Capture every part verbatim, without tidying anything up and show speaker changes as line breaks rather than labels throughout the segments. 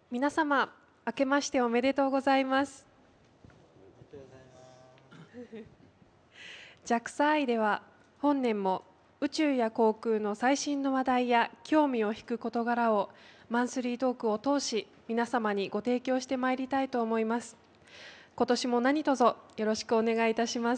皆様、明けましておめでとうございます。ジャクサ 愛では本年も宇宙や航空の最新の話題や興味を引く事柄をマンスリートークを通し皆様にご提供してまいりたいと思います。今年も何卒よろしくお願いいたします。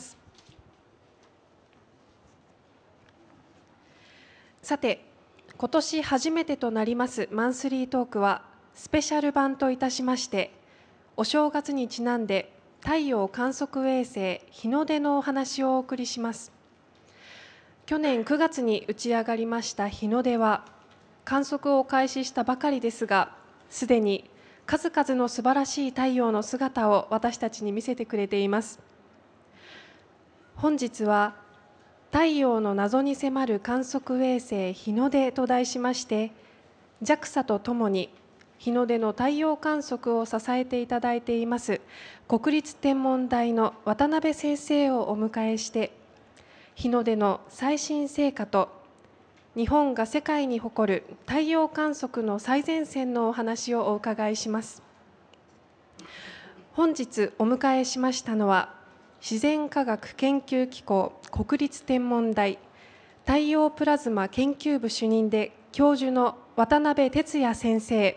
さて、今年初めてとなりますマンスリートークはスペシャル版といたしまして、お正月にちなんで太陽観測衛星日の出のお話をお送りします。去年くがつに打ち上がりました日の出は観測を開始したばかりですが、すでに数々の素晴らしい太陽の姿を私たちに見せてくれています。本日は太陽の謎に迫る観測衛星日の出と題しまして、 ジャクサ とともに日の出の太陽観測を支えていただいています国立天文台の渡辺先生をお迎えして、日の出の最新成果と日本が世界に誇る太陽観測の最前線のお話をお伺いします。本日お迎えしましたのは、自然科学研究機構国立天文台太陽プラズマ研究部主任で教授の渡辺哲也先生、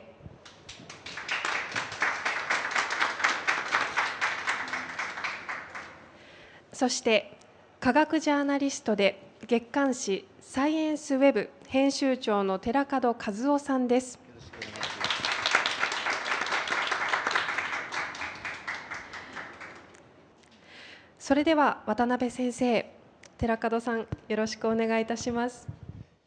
そして科学ジャーナリストで月刊誌サイエンスウェブ編集長の寺門和夫さんです。それでは渡辺先生、寺門さん、よろしくお願いいたします。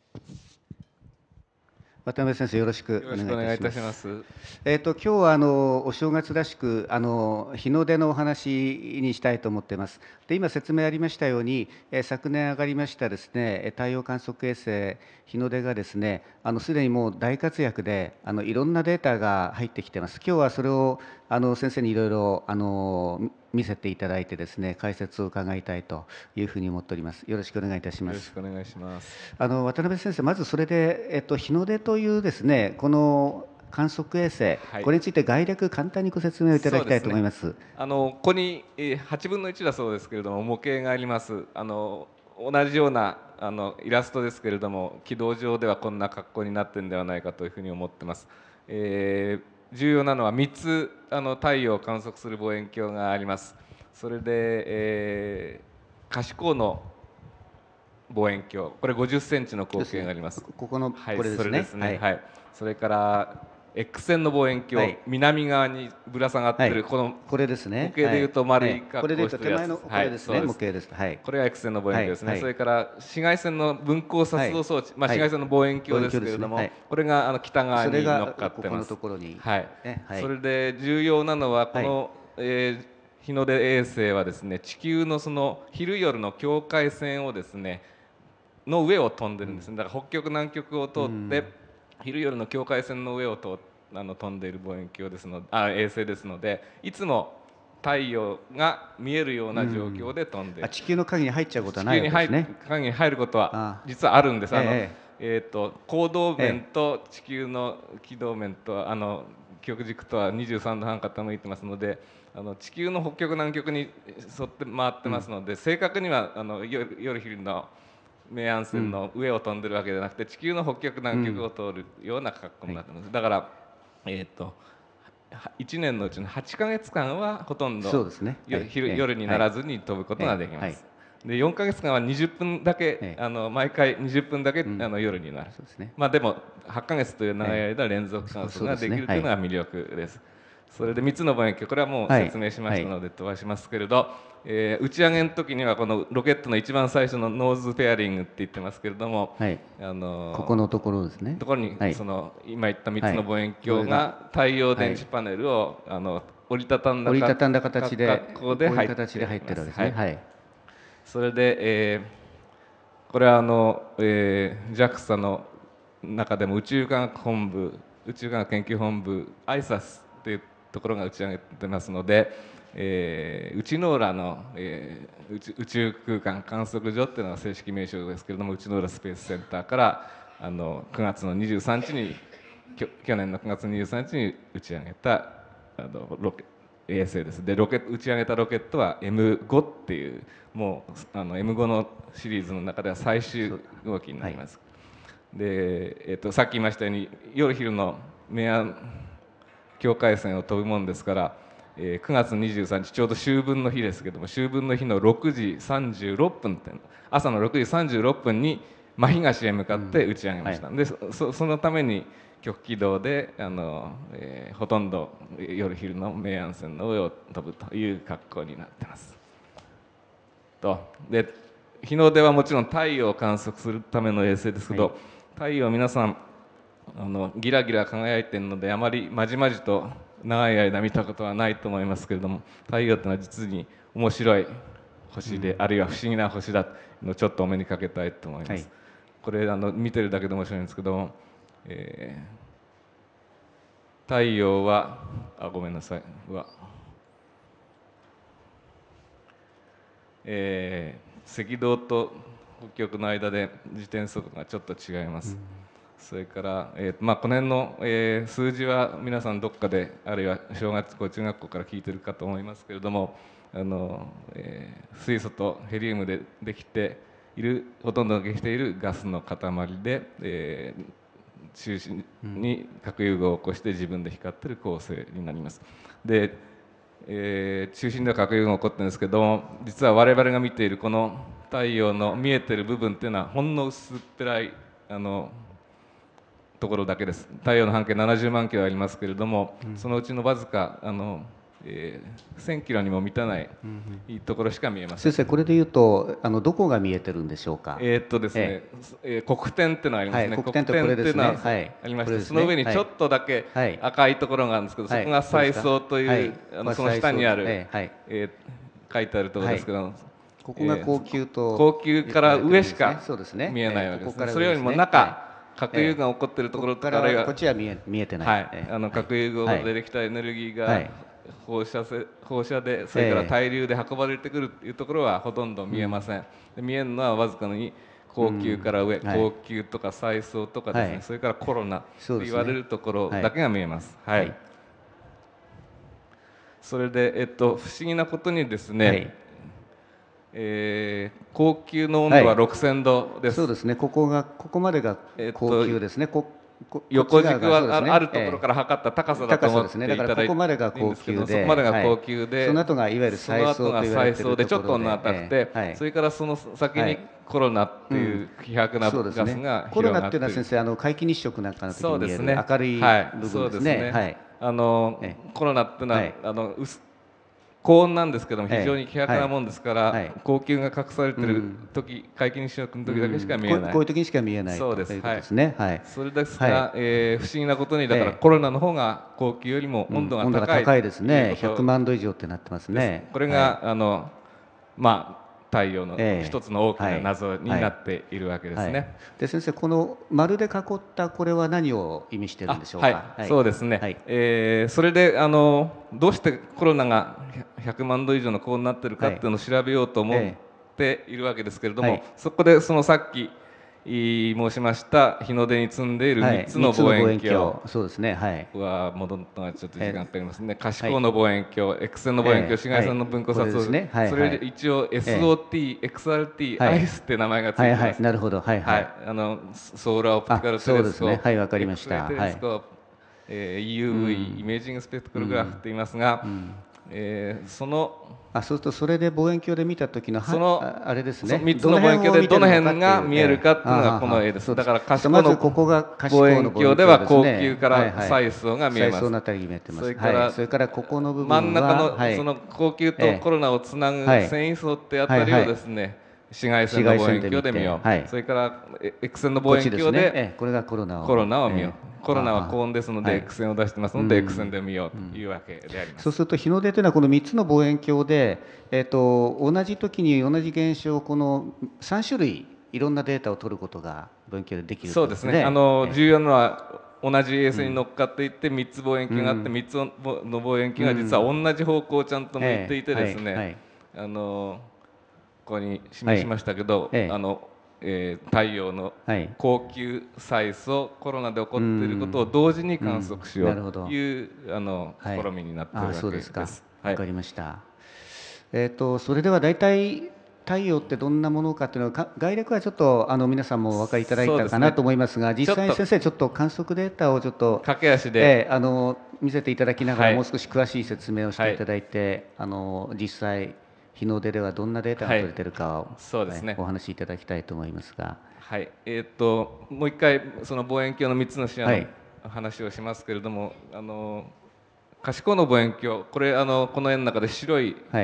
渡辺先生、よろしくお願いいたします。
ます。
えっと今日はあのお正月らしくあの日の出のお話にしたいと思っています。で、今説明ありましたように、え昨年上がりましたですね太陽観測衛星日の出がですね、あのすでにもう大活躍で、あのいろんなデータが入ってきています。今日はそれをあの先生にいろいろあの見せていただいてですね、解説を伺いたいというふうに思っております。よろしくお願いいたします。
よろしくお願いします。
あの渡辺先生、まずそれで、えっと、日の出というですね、この観測衛星、はい、これについて概略、簡単にご説明をいただきたいと思います。
そうですね、あのここにはちぶんのいちだそうですけれども、模型があります。あの同じようなあのイラストですけれども、軌道上ではこんな格好になってるんではないかというふうに思ってます。えー、重要なのはみっつあの太陽を観測する望遠鏡があります。それで、えー、可視光の望遠鏡、これごじゅっセンチの口径があります。
ここの、
はい、
これですね。
それですね。
はい。
はい、それから X 線の望遠鏡、はい、南側にぶら下がっている、はい、この
これですね。
模型でいうと丸い格好をしているやつ、
これでいうと手前のこれですね。模型です。はい。
これが X 線の望遠鏡ですね。はい、それから紫外線の分光撮動装置、はい、まあ紫外線の望遠鏡ですけれども、はい、これがあの北側に乗っかってます。
ここのところに。
はい。はい、それで重要なのはこの、はい、えー、日の出衛星はですね、地球のその昼夜の境界線をですねの上を飛んでるんですね。だから北極南極を通って、昼夜の境界線の上を通あの飛んでいる望遠鏡ですのあ衛星ですので、いつも太陽が見えるような状況で飛んでいる。
地球の影に入っちゃうことはないですね。
地球に影に入ることは実はあるんです。あの、ええー、と光道面と地球の軌道面とあの極軸とはにじゅうさんどはん傾いてますので、あの地球の北極南極に沿って回ってますので、うん、正確にはあの夜夜昼の明暗線の上を飛んでるわけじゃなくて、地球の北極南極を通るような格好になってます。うん、だから、えー、といちねんのうちのはちかげつかんはほとんど、ね、はい、昼、はい、夜にならずに飛ぶことができます。はいはい、でよんかげつかんはにじゅっぷんだけ、あの毎回にじゅっぷんだけ、うん、あの夜になる。そうですね。まあでもはちかげつという長い間連続観測ができるというのが魅力です。それでみっつの望遠鏡、これはもう説明しましたので飛ばしますけれど、はい、えー、打ち上げの時にはこのロケットの一番最初のノーズペアリングって言ってますけれども、はい、あの
ここのところですね。
ところに、はい、その今言ったみっつの望遠鏡が太陽電池パネルを、はい、あの折りたたんだ
折りたたんだ形で
格好で入って
いるわけですね。はい、
それで、えー、これはあの、えー、ジャクサ の中でも宇宙科学本部宇宙科学研究本部 アイサス というところが打ち上げてますので、えー、内之浦の、えー、宇, 宙宇宙空間観測所っていうのが正式名称ですけれども、内之浦スペースセンターからあのくがつのにじゅうさんにちにきょ去年のくがつにじゅうさんにちに打ち上げたあのロケ衛星です。でロケ打ち上げたロケットは エムご っていうもうあの エムご のシリーズの中では最終号機になります。で、えっと、さっき言いましたように夜昼の明暗境界線を飛ぶもんですから、えー、くがつにじゅうさんにちちょうど秋分の日ですけども、秋分の日のろくじさんじゅうろっぷんって朝のろくじさんじゅうろっぷんに真東へ向かって打ち上げました。うん、はい、で そ, そのために極軌道であの、えー、ほとんど夜昼の明暗線の上を飛ぶという格好になっています。とで日の出はもちろん太陽を観測するための衛星ですけど、はい、太陽皆さんあのギラギラ輝いているのであまりまじまじと長い間見たことはないと思いますけれども、太陽というのは実に面白い星で、うん、あるいは不思議な星だというのをちょっとお目にかけたいと思います。はい、これあの見てるだけで面白いんですけども、えー、太陽はあごめんなさいは、えー、赤道と北極の間で自転速度がちょっと違います。うん、それから、えーまあ、この辺の、えー、数字は皆さんどっかであるいは小学校中学校から聞いてるかと思いますけれども、あの、えー、水素とヘリウムでできているほとんどができているガスの塊で、えー、中心に核融合を起こして自分で光っている恒星になります。で、えー、中心では核融合が起こってるんですけども、実は我々が見ているこの太陽の見えてる部分っていうのはほんの薄っぺらいあのところだけです。太陽の半径ななじゅうまんキロありますけれども、うん、そのうちのわずかあの、えー、せんキロにも満たないところしか見えません。
先生、これでいうとあのどこが見えてるんでしょうか。
えー、っとですね、えー、黒点っていうのがありますね。
はい、黒点ってこれですね。
黒点っていうのはありまして、はい、その上にちょっとだけ赤いところがあるんですけど、はい、そこが彩層という、はい、あのその下にある、はいえー、書いてあるところですけど、はい、
ここが光球と、
光球から上しか見えないわけですね。それよりも中、はい、核融合が起こっているところから、
こっちは見え見えてない。
はい、あの核融合でできたエネルギーが放射せ放射で、それから対流で運ばれてくるというところはほとんど見えません。で見えるのはわずかに光球から上、光球とか彩層とかですね、それからコロナと言われるところだけが見えます。はい。それでえっと不思議なことにですね、えー、光球の温度はろくせんどです。
そうですね。ここがここまでが光球ですね。こ
横軸はあるところから測った高さだと思っていただいていいんですけど、
だからここまでが光球で、
そこまでが光球で、
その後がいわゆる彩層と言われているところで、
その後が彩層でちょっと温度が高くて、それからその先にコロナっていう希薄なガスが広がっている。
コロナっていうのは先生、あの皆既日食なんかの時に見える明るい部分ですね。
あのコロナっていうのはあの薄高温なんですけども非常に希薄なもんですから、光球が隠されてる時、皆既日食の時だけしか見えない。
こういう時にしか見えない。
そうです。
はい。
それですが、えー、不思議なことにだからコロナの方が光球よりも温度が高い。温度が
高いですね。ひゃくまんど以上ってなってますね。
これがあのまあ太陽の一つの大きな謎になっているわけですね。はいはい、
で先生、この丸で囲ったこれは何を意味しているんでしょうか。
はいはい、そうですね、はいえー、それであのどうしてコロナがひゃくまんど以上の高温になっているかっていうのを調べようと思っているわけですけれども、はい、そこでそのさっき申しました日の出に積んでいるみっつの望遠鏡は戻るのがちょっと時間かかりますね。可視光の望遠鏡、X 線の望遠鏡、紫外線の分光撮影、それで一応 エスオーティー、エックスアールティー、アイスって名前がついてます。
なるほど、はいはい。
あのソーラーオプティカルテレスコープ、
はい、わかりました。
テレスコープ、えー、ユーブイ イメージングスペクトルグラフって言いますが、えー、その
あそうするとそれで望遠鏡で見た時の
その
あれですね、
みっつの望遠鏡でどの辺が見えるかっていうのがこの絵です。だから可視光の望遠鏡では光球から彩層が見えます。それから
それからここの部分
は真ん中のその光球とコロナをつなぐ繊維層ってあたりをですね、紫外線の望遠鏡で見よう。それから X 線の望遠鏡でコロナを見よう。コロナは高温ですので X 線を出してますので X 線で見ようというわけであります。
そうすると日の出というのはこのみっつの望遠鏡で、えー、と同じ時に同じ現象をこのさんしゅるいいろんなデータを取ることが望遠鏡でできる
そうですね。あの重要なのは同じ衛星に乗っかっていってみっつ望遠鏡があってみっつの望遠鏡が実は同じ方向をちゃんと向いていてですね、あのここに示しましたけど、あのえー、太陽の高級サイズをコロナで起こっていることを同時に観測しようという、うん、あの試みになっているわけです。
わかりました。えーと、それでは大体太陽ってどんなものかっていうのは概略はちょっとあの皆さんもお分かりいただいたかなと思いますが、実際に先生ちょっと観測データをちょっと
駆け足で、
えー、あの見せていただきながら、もう少し詳しい説明をしていただいて、はい、あの実際日の出ではどんなデータが取れているかを、はい、そうですね、お話しいただきたいと思いますが、
はい、えー、っともう一回その望遠鏡のみっつの視野の話をしますけれども、はい、あの可視光の望遠鏡、これあのこの絵の中で白い、はい、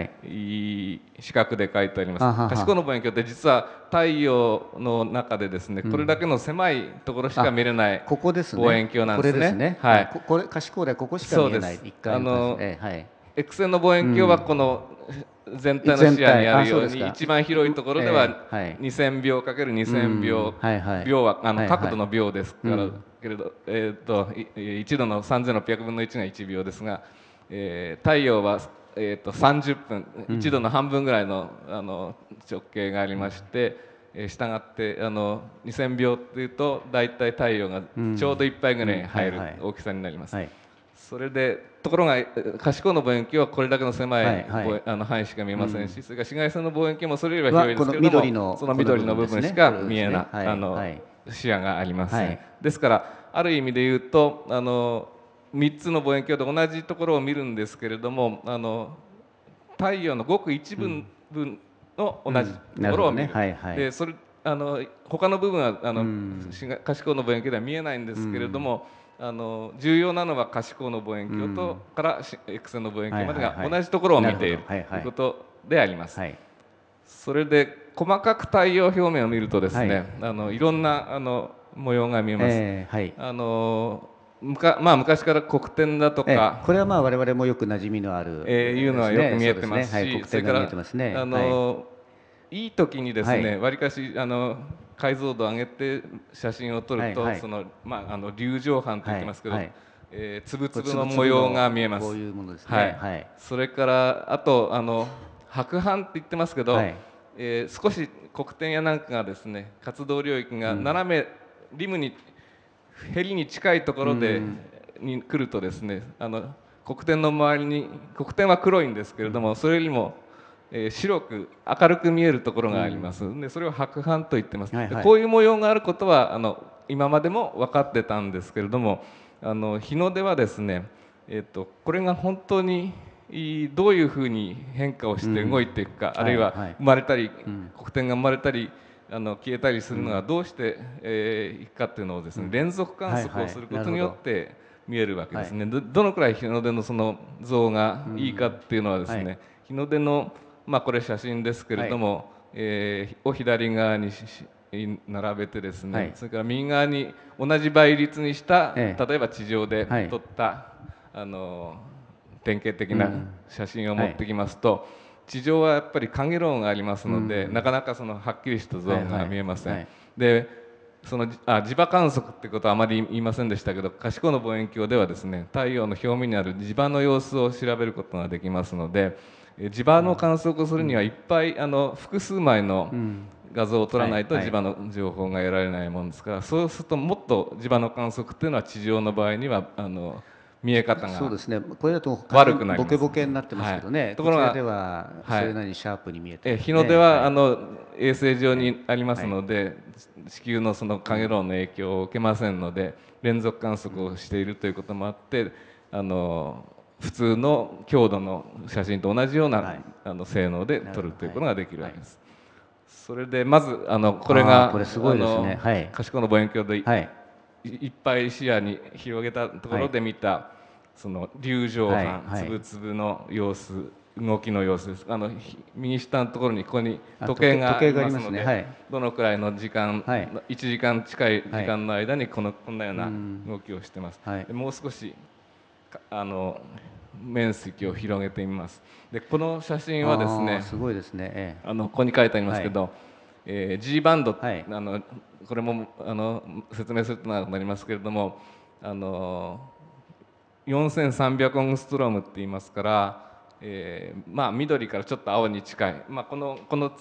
四角で書いてあります。可視光の望遠鏡って実は太陽の中でですね、うん、これだけの狭いところしか見れない
ここですね、
望遠鏡なんですね。
これですね、はい、これ可視光ではここしか見えない。
そうです。あの、えーはい、X 線の望遠鏡はこの全体の視野にあるように、一番広いところではにせんびょうかけるにせんびょう、秒はあの角度の秒ですから、けれど、えー、といちどのさんぜんろっぴゃくぶんのいちがいちびょうですが、えー、太陽は、えー、とさんじゅっぷん、いちどの半分ぐらいの、あの直径がありまして、えー、したがってあのにせんびょうっていうと大体太陽がちょうどいっぱいぐらいに入る大きさになります。それでところが可視光の望遠鏡はこれだけの狭い、はいはい、あの範囲しか見えませんし、うん、それから紫外線の望遠鏡もそれよりは広いですけれども、緑のその緑の部分しか見えない、あの視野がありません、はい、ですからある意味で言うとあのみっつの望遠鏡で同じところを見るんですけれども、あの太陽のごく一部分の同じところを見る、うんうんねはいはい、でそれあの他の部分はあの、うん、可視光の望遠鏡では見えないんですけれども、うん、あの重要なのは可視光の望遠鏡と、うん、から X 線の望遠鏡までが同じところを見ているということであります。はいはい、それで細かく太陽表面を見るとですね、はい、あのいろんなあの模様が見えます。えーはい、あのむかまあ、昔から黒点だとか、えー、
これはまあ我々もよく馴染みのある、
えー、いうのはよく見えてますし、それからあの、いい時にですね、わりかしあの解像度を上げて写真を撮ると、はいはい、そのまああの粒状斑と言ってますけど、はいはい、えー、つぶつぶの模様が見えます。
こういうものですね。はい
はい、それからあとあの白斑って言ってますけど、はい、えー、少し黒点やなんかがですね、活動領域が斜め、うん、リムにへりに近いところで、うん、に来るとですね、あの黒点の周りに黒点は黒いんですけれども、うん、それよりもえー、白く明るく見えるところがあります、うん、でそれを白斑と言ってます、はいはい、こういう模様があることはあの今までも分かってたんですけれども、あの日の出はですね、えー、とこれが本当にどういうふうに変化をして動いていくか、うん、あるいは生まれたり、はいはい、黒点が生まれたりあの消えたりするのがどうしてい、えー、くかっていうのをですね、うん、連続観測をすることによって見えるわけですね、はい、ど, どのくらい日の出のその像がいいかっていうのはですね、うんはい、日の出のまあこれ写真ですけれども、はい、えー、を左側に並べてですね、はい、それから右側に同じ倍率にした、ええ、例えば地上で撮った、はい、あの典型的な写真を持ってきますと、うんはい、地上はやっぱり影楼がありますので、うん、なかなかそのはっきりした像が見えません。はいはい、でそのあ磁場観測ってことはあまり言いませんでしたけど、可視光の望遠鏡ではですね、太陽の表面にある磁場の様子を調べることができますので、磁場の観測をするにはいっぱいあの複数枚の画像を撮らないと磁場の情報が得られないものですから、そうするともっと磁場の観測っていうのは地上の場合にはあの見え方が悪くなります。
そうですね、これだと悪くなります、ボケボケになってますけどね、はい、ところがこちらではそれなりにシャープに見えて、ね、
え日の出は、はい、あの衛星上にありますので、はい、地球のその影楼の影響を受けませんので、連続観測をしているということもあって、あの普通の強度の写真と同じような、はい、あの性能で撮るということができるわけです。はい、それでまずあのこれが
これすごいですね、はい、
可視光の望遠鏡で、はい、いっぱい視野に広げたところで見た、はい、その粒状斑、はい、つぶつぶの様子、動きの様子です。あの右下のところにここに時計がありますので、ねはい、どのくらいの時間、はい、いちじかん近い時間の間にこのこんなような動きをしてます。はい、もう少しあの面積を広げてみます。でこの写真はですね、
すごいですね、ええ、
あのここに書いてありますけど、はい、えー、G バンド、はい、あのこれもあの説明するとなりますけれども、あのよんせんさんびゃくオンストロームって言いますから、えー、まあ緑からちょっと青に近い、まあ、このこの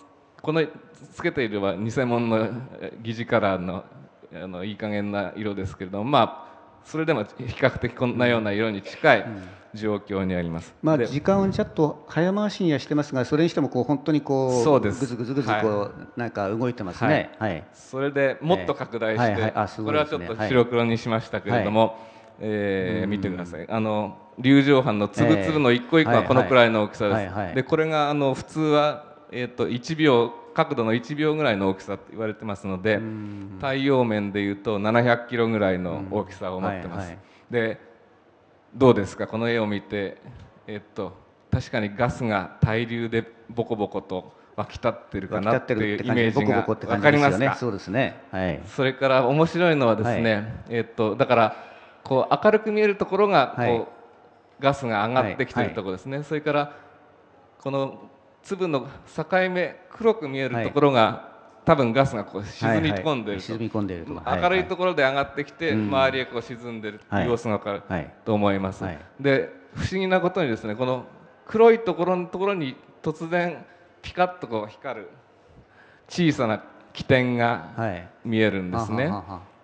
このつけているは偽物の疑似カラーのあのいい加減な色ですけれども、まあそれでも比較的こんなような色に近い状況にあります。
まあ時間をちょっと早回しにはしてますが、それにしてもこう本当にこう
そうです
ぐずぐずぐずこう、はい、なんか動いてますね。
はい。はい、それでもっと拡大して、はいはい、これはちょっと白黒にしましたけれども、はい、えー、見てください。あの粒状斑のつぶつぶの一個一個はこのくらいの大きさです。はいはい、でこれがあの普通はえっといちびょう角度のいちびょうぐらいの大きさと言われてますので、太陽面でいうとななひゃくキロぐらいの大きさを持ってます。はいはい、でどうですか、この絵を見て、えっと確かにガスが対流でボコボコと湧き立ってるかなっていうイメージが分かりますか。
そうですね。はい。
それから面白いのはですね、はい、えっとだからこう明るく見えるところがこう、はい、ガスが上がってきてるところですね。はいはい、それからこの粒の境目黒く見えるところが、はい、多分ガスがこう沈み込んでいると、
沈み込んでいると、
明るいところで上がってきて、はいはい、周りへこう沈んでいる様子が分かると思います。はいはい、で不思議なことにですね、この黒いところのところに突然ピカッとこう光る小さな起点が見えるんですね。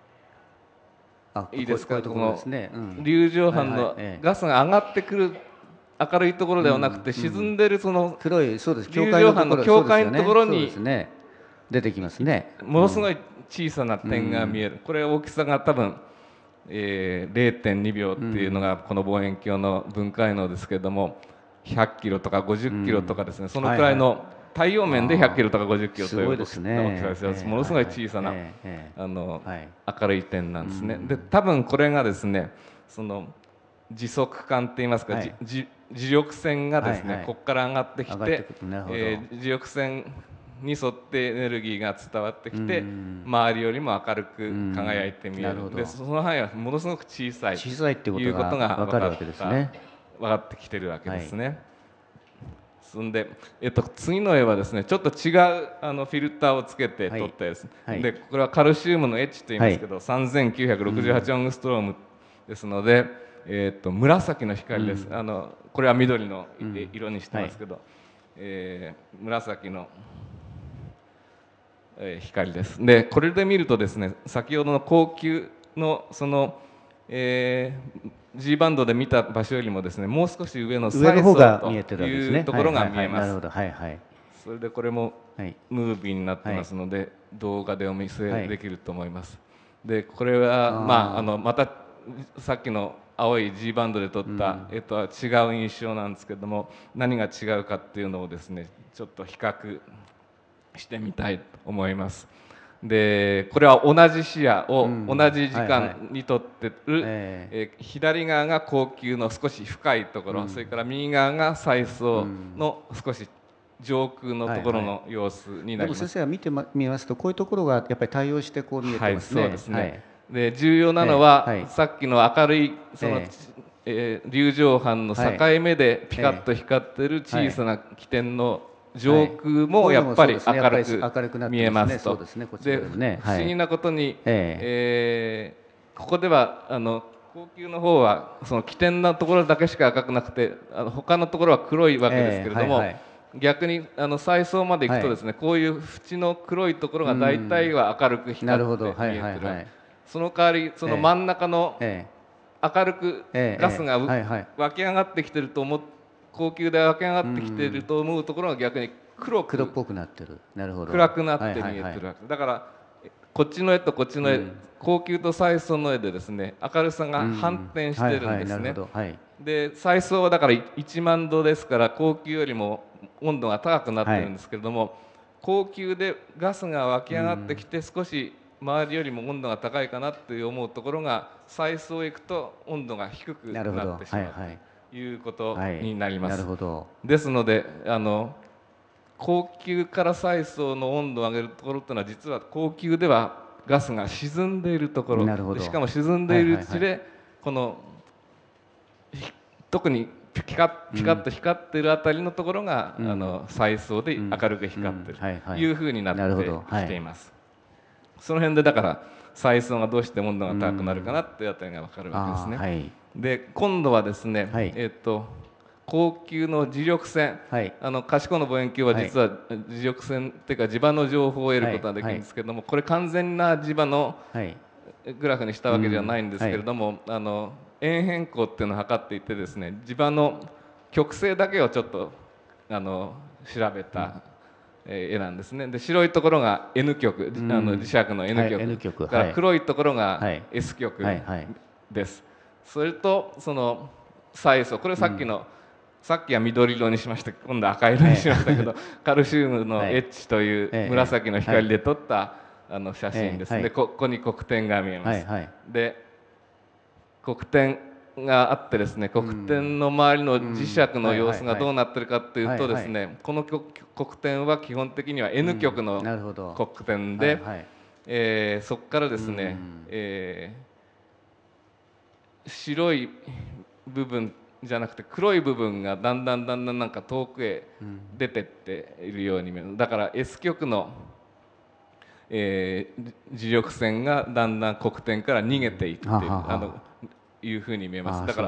いいですか、この粒状斑のガスが上がってくる明るいところではなくて、沈んでるその
黒いそうです
粒状斑の境界のところに
出てきますね。
ものすごい小さな点が見える。これ大きさが多分、えー、れいてんにびょうっていうのがこの望遠鏡の分解能ですけれども、ひゃっキロとかごじゅっキロとかですね、そのくらいの太陽面でひゃっキロとかごじゅっキロという大きさです。ものすごい小さなあの明るい点なんですね。で多分これがですね、その磁速管って言いますか、はい磁力線がですね、はいはい、ここから上がってきて、えー、磁力線に沿ってエネルギーが伝わってきて、周りよりも明るく輝いて見える。でその範囲はものすごく小さい
小さいっていうことが分かるわけですね。
分かってきてるわけですね。はい、そんで、えっと、次の絵はですね、ちょっと違うあのフィルターをつけて撮ったやつ、はいはい、でこれはカルシウムのエッチと言いますけど、はい、さんぜんきゅうひゃくろくじゅうはちオングストロームですので、えー、と紫の光です。うん、あのこれは緑の色にしてますけど、うんはいえー、紫の、えー、光です。でこれで見るとですね、先ほどの光球のその、えー、G バンドで見た場所よりもですね、もう少し上のサイソーというところが見えます。それでこれもムービーになってますので、はい、動画でお見せできると思います。でこれはまああのまたさっきの青い G バンドで撮った絵とは違う印象なんですけども、何が違うかっていうのをですね、ちょっと比較してみたいと思います。でこれは同じ視野を同じ時間に撮ってる、えー、左側が光球の少し深いところ、うん、それから右側が彩層の少し上空のところの様子になります。
でも先生は見てみますと、こういうところがやっぱり対応してこう見えてますね。
はい、そうですね。はいで重要なのは、えーはい、さっきの明るいその、えーえー、粒状斑の境目でピカッと光っている小さな起点の上空もやっぱり明るく見えますと。で不思議なことに、えー、ここではあの光球の方はその起点のところだけしか赤くなくて、あの他のところは黒いわけですけれども、えーはいはい、逆にあの彩層までいくとですね、はい、こういう縁の黒いところが大体は明るく光って見えてる。その代わりその真ん中の明るくガスが湧き上がってきてると思う、光球で湧き上がってきてると思うところが逆に黒く
黒っぽくなってる、なるほど、
暗くなって見えてるわけだから、こっちの絵とこっちの絵、光球と彩層の絵でですね、明るさが反転してるんですね。で彩層はだからいちまんどですから、光球よりも温度が高くなってるんですけれども、光球でガスが湧き上がってきて少し周りよりも温度が高いかなって思うところが、彩層へ行くと温度が低くなってしまうということになります。ですのであの光球から彩層の温度を上げるところっていうのは、実は光球ではガスが沈んでいるところで、しかも沈んでいるうちでこの特にピカッピカッと光っているあたりのところが、うん、あの彩層で明るく光っているというふうになってきています。その辺でだから彩層がどうして温度が高くなるかなっていうあたりが分かるわけですね。はい、で今度はですね、はい、えー、と高級の磁力線、はい、あの可視光の望遠鏡は実は磁力線っていうか磁場の情報を得ることができるんですけども、はいはい、これ完全な磁場のグラフにしたわけではないんですけれども、はい、あの円変更っていうのを測っていてですね、磁場の極性だけをちょっとあの調べた、うん絵なんですね。で白いところが N 極、うん、あの磁石の N 極、はい、N 極から黒いところが S 極です。はいはいはい、それとその彩素、これさっきの、うん、さっきは緑色にしました、今度は赤色にしましたけど、はい、カルシウムの H という紫の光で撮った、はい、あの写真ですね。はい、でここに黒点が見えます。はいはい、で黒点があってですね、黒点の周りの磁石の様子がどうなってるかっていうとですね、この黒点は基本的には N 極の黒点で、えー、そこからですね、えー、白い部分じゃなくて黒い部分がだんだんだんだんなんか遠くへ出てっているように見える。だから S 極の、えー、磁力線がだんだん黒点から逃げていっている、あのいうふうに見えます。だから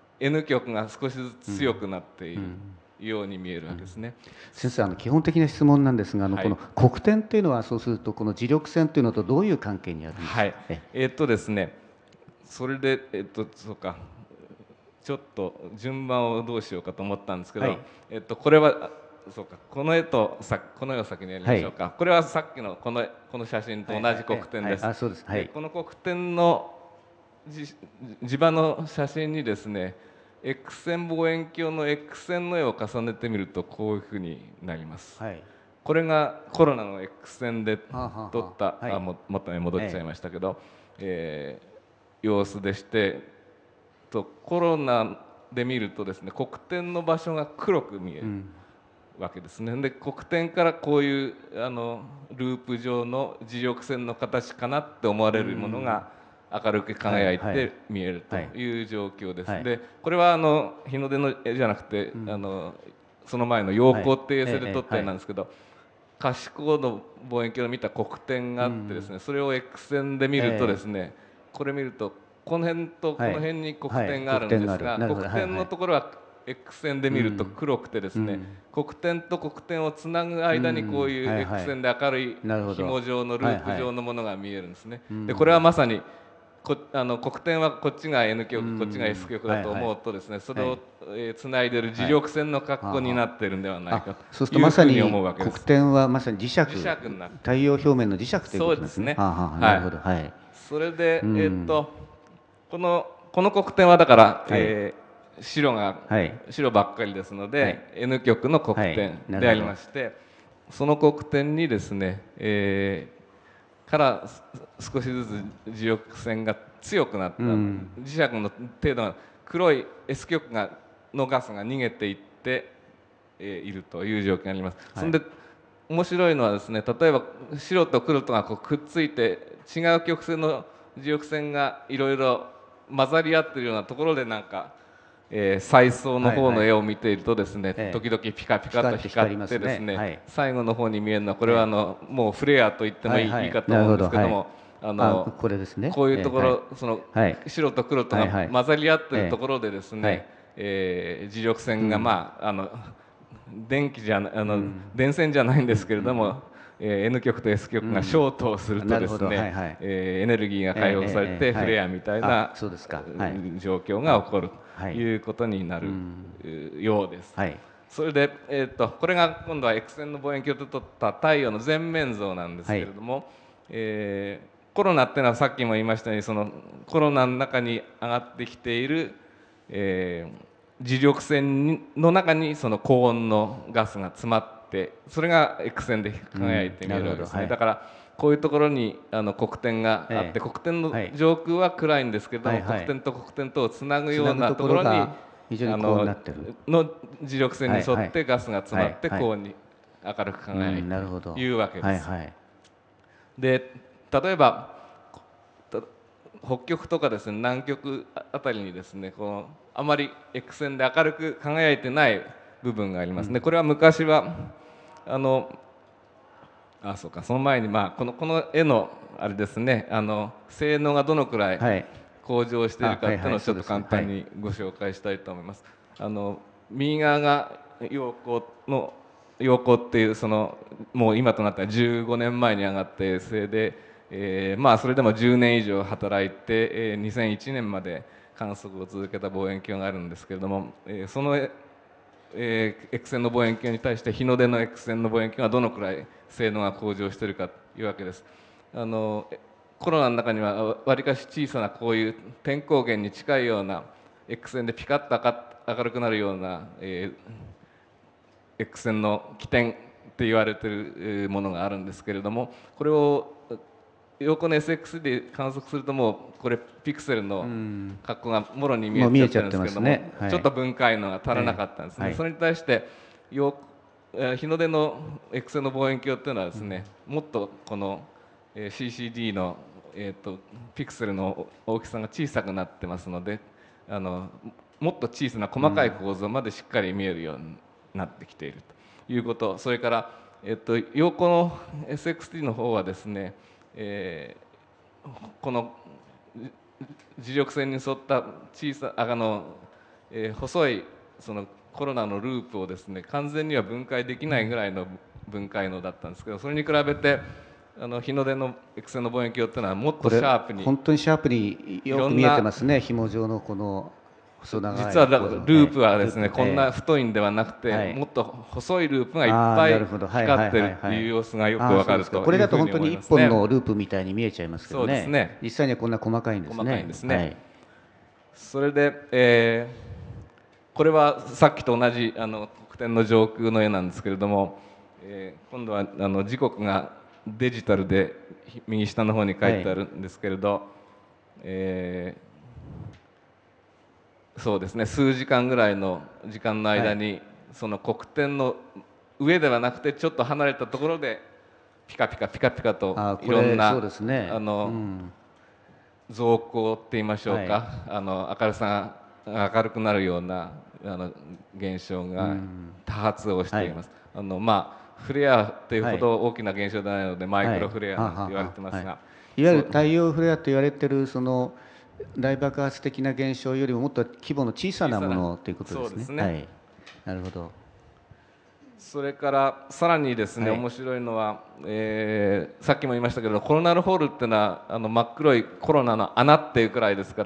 N 極が少しずつ強くなっているように見えるわけですね。
うんうん、先生、あの基本的な質問なんですが、あの、はい、この黒点っていうのはそうするとこの磁力線っていうのとどういう関係にあるんですか。はい、
えー、っとですね、それでえー、っとそうか、ちょっと順番をどうしようかと思ったんですけど、はい、えー、っとこれはそうか、この絵とさこの絵を先にやりましょうか。はい、これはさっきのこのこの写真と同じ黒点です。
あ、そうです。はい。
この黒点の磁場の写真にですね、X 線望遠鏡の X 線の絵を重ねてみるとこういうふうになります。はい、これがコロナの X 線で撮った、はい、あも元に戻っちゃいましたけど、えー、様子でして、とコロナで見るとですね、黒点の場所が黒く見えるわけですね。で黒点からこういうあのループ状の磁力線の形かなって思われるものが明るく輝いて見えるという状況です。はいはい、でこれはあの日の出の絵じゃなくて、うん、あのその前の陽光っていう衛星で撮った絵なんですけど、可視光の望遠鏡を見た黒点があってですね、うん、それを X 線で見るとですね、これ見るとこの辺とこの辺に黒点があるんですが、黒点のところは X 線で見ると黒くてですね、うん、黒点と黒点をつなぐ間にこういう X 線で明るい紐状のループ状のものが見えるんですね。でこれはまさにこあの黒点はこっちが N 極、こっちが S 極だと思うとですね、それをつないでいる磁力線の格好になっているんではないかというふうに思うわけです。
黒点はまさに磁石、太陽表面の磁石ということですね。なるほど。はい。
それで、えー、っとこのこの黒点はだから、はい、えー、白が、はい、白ばっかりですので、はい、N 極の黒点でありまして、はい、その黒点にですね、えー、から少しずつ磁力線が強くなった、うん、磁石の程度が黒い S 極がのガスが逃げていって、えー、いるという状況になります。はい、そんで面白いのはですね、例えば白と黒とがこうくっついて違う曲線の磁力線がいろいろ混ざり合っているようなところでなんか、えー、彩層の方の絵を見ているとですね、はいはい、時々ピカピカと光ってですね、はい、最後の方に見えるのはこれはあの、はい、もうフレアと言ってもいい、はいはい、いいかと思うんですけども、あのこれですね、こういうところ、えーはい、その、はい、白と黒とが混ざり合っているところでですね、はいはい、えー、磁力線がまあ、うん、あの電気じゃあの、うん、電線じゃないんですけれども、うん、えー、N 極と S 極がショートをするとですね、はいはい、えー、エネルギーが解放されてフレアみたいな、そうですか、はい、状況が起こるということになる、はい、ようです。はい、それで、えー、とこれが今度は X 線の望遠鏡で撮った太陽の全面像なんですけれども、はい、えー、コロナっていうのはさっきも言いましたようにそのコロナの中に上がってきている、えー磁力線の中にその高温のガスが詰まってそれが X 線で輝いて見えるわけですね。うん、はい、だからこういうところにあの黒点があって、ええ、黒点の上空は暗いんですけども、はいはい、黒点と黒点とをつなぐようなところにあのの磁力線に沿ってガスが詰まって高温に明るく輝いているというわけです。はいはい、で例えば北極とかですね南極あたりにですねこのあまり X 線で明るく輝いてない部分がありますね。うん、これは昔はあのあそうかその前にまあこのこの絵のあれですねあの性能がどのくらい向上しているかっていうのをちょっと簡単にご紹介したいと思います。あの右側が陽光の陽光っていうそのもう今となったらじゅうごねんまえに上がった衛星で、えー、まあそれでもじゅうねん以上働いて、えー、にせんいちねんまで観測を続けた望遠鏡があるんですけれども、えー、その、えー、X 線の望遠鏡に対して日の出の X 線の望遠鏡がどのくらい性能が向上しているかというわけです。あのコロナの中にはわりかし小さなこういう点光源に近いような X 線でピカッと明るくなるような、えー、X 線の起点って言われているものがあるんですけれども、これを陽光の エスエックス で観測するともうこれピクセルの格好がもろに見えちゃってるんですけども、ねはい、ちょっと分解能が足らなかったんですね、えーはい、それに対して日の出の X 線の望遠鏡っていうのはですね、うん、もっとこの シーシーディー の、えー、とピクセルの大きさが小さくなってますので、あのもっと小さな細かい構造までしっかり見えるようになってきているということ、それから、えー、と陽光の エスエックスディー の方はですね、えー、この磁力線に沿った小さあの、えー、細いそのコロナのループをですね完全には分解できないぐらいの分解能だったんですけど、それに比べてあの日の出の X 線の望遠鏡っていうのはもっとシャープに、
本当にシャープによく見えてますね、紐状のこの細長い
実はループはですね、はい、こんな太いんではなくて、はい、もっと細いループがいっぱい光ってるっていう様子がよくわかるというふうに思いますね。
これだと本当に一本のループみたいに見えちゃいますけどね。そうですね。実際にはこんな細かいんですね。
細かいんですね。はい、それで、えー、これはさっきと同じあの黒点の上空の絵なんですけれども、えー、今度はあの時刻がデジタルで右下の方に書いてあるんですけれど、はい、えーそうですね、数時間ぐらいの時間の間に、はい、その黒点の上ではなくてちょっと離れたところでピカピカピカピカといろんな、ね、あの、うん、増光って言いましょうか、はい、あの明るさが明るくなるようなあの現象が多発をしています。あのまあフレアっていうほど大きな現象ではないので、はい、マイクロフレアなんて言われてますが、はい、
いわゆる太陽フレアと言われているその大爆発的な現象よりももっと規模の小さなものということですね。そうですね。はい、なるほど。
それからさらにですね、はい、面白いのは、えー、さっきも言いましたけどコロナルホールっていうのはあの真っ黒いコロナの穴っていうくらいですから、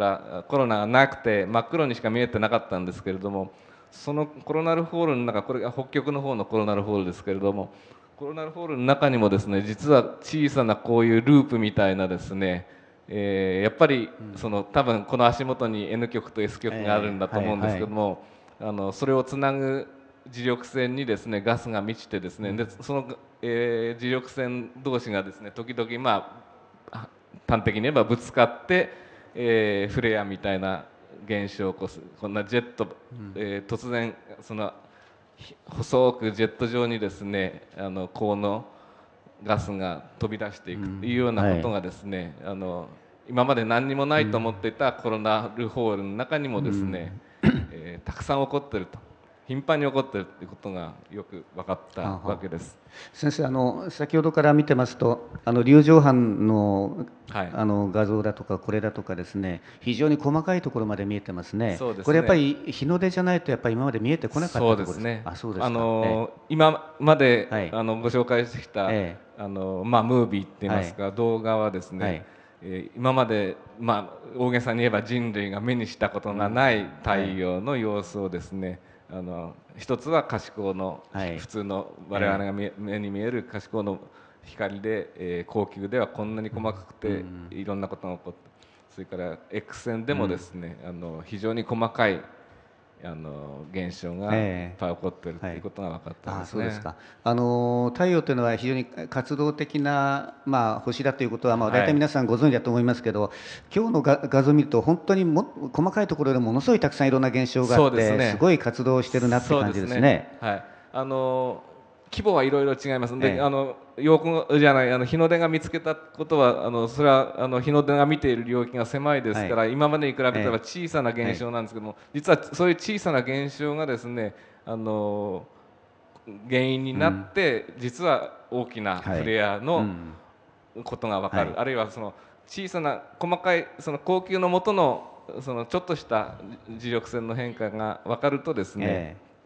コロナがなくて真っ黒にしか見えてなかったんですけれども、そのコロナルホールの中、これが北極の方のコロナルホールですけれども、コロナルホールの中にもですね実は小さなこういうループみたいなですね、えー、やっぱりその多分この足元に N 極と S 極があるんだと思うんですけども、あのそれをつなぐ磁力線にですねガスが満ちてですね、でその、えー、磁力線同士がですね時々まあ端的に言えばぶつかって、えー、フレアみたいな現象を起こす、こんなジェット、えー、突然その細くジェット状にですねあの高のガスが飛び出していくというようなことがですね、うんはい、あの今まで何にもないと思っていたコロナルホールの中にもですね、うんえー、たくさん起こっていると、頻繁に起こっているということがよく分かったわけです。
先生、あの先ほどから見てますとあの粒状斑の、はい、あの画像だとかこれだとかですね非常に細かいところまで見えてますね。そうですね。これやっぱり日の出じゃないとやっぱり今まで見えてこなかったところです。そうですね。あ、そうですか。あの、
ええ、今まで、はい、あのご紹介してきた、ええ、あのまあムービーって言いますか、はい、動画はですね、はいえー、今まで、まあ、大げさに言えば人類が目にしたことがない太陽の様子をですね、あの一つは可視光の、はい、普通の我々が 目,、えー、目に見える可視光の光で、えー、光球ではこんなに細かくて、うん、いろんなことが起こって、それから X 線でもですね、うん、あの非常に細かいあの現象がいっぱい起こっているということが分かったんですね。
あ、そうですか。あの太陽というのは非常に活動的な、まあ、星だということは、まあ、大体皆さんご存知だと思いますけど、はい、今日のが画像を見ると本当にも細かいところでものすごいたくさんいろんな現象があって、 す,、ね、すごい活動してるなって感じですね。
そうですね、はい、あの規模はいろいろ違いますので、ええ、あの陽光じゃないあの日の出が見つけたことはあのそれはあの日の出が見ている領域が狭いですから、はい、今までに比べたら小さな現象なんですけども、ええ、実はそういう小さな現象がですねあの原因になって、うん、実は大きなフレアのことが分かる、はい、あるいはその小さな細かいその光球の元のそのちょっとした磁力線の変化が分かるとですね、ええ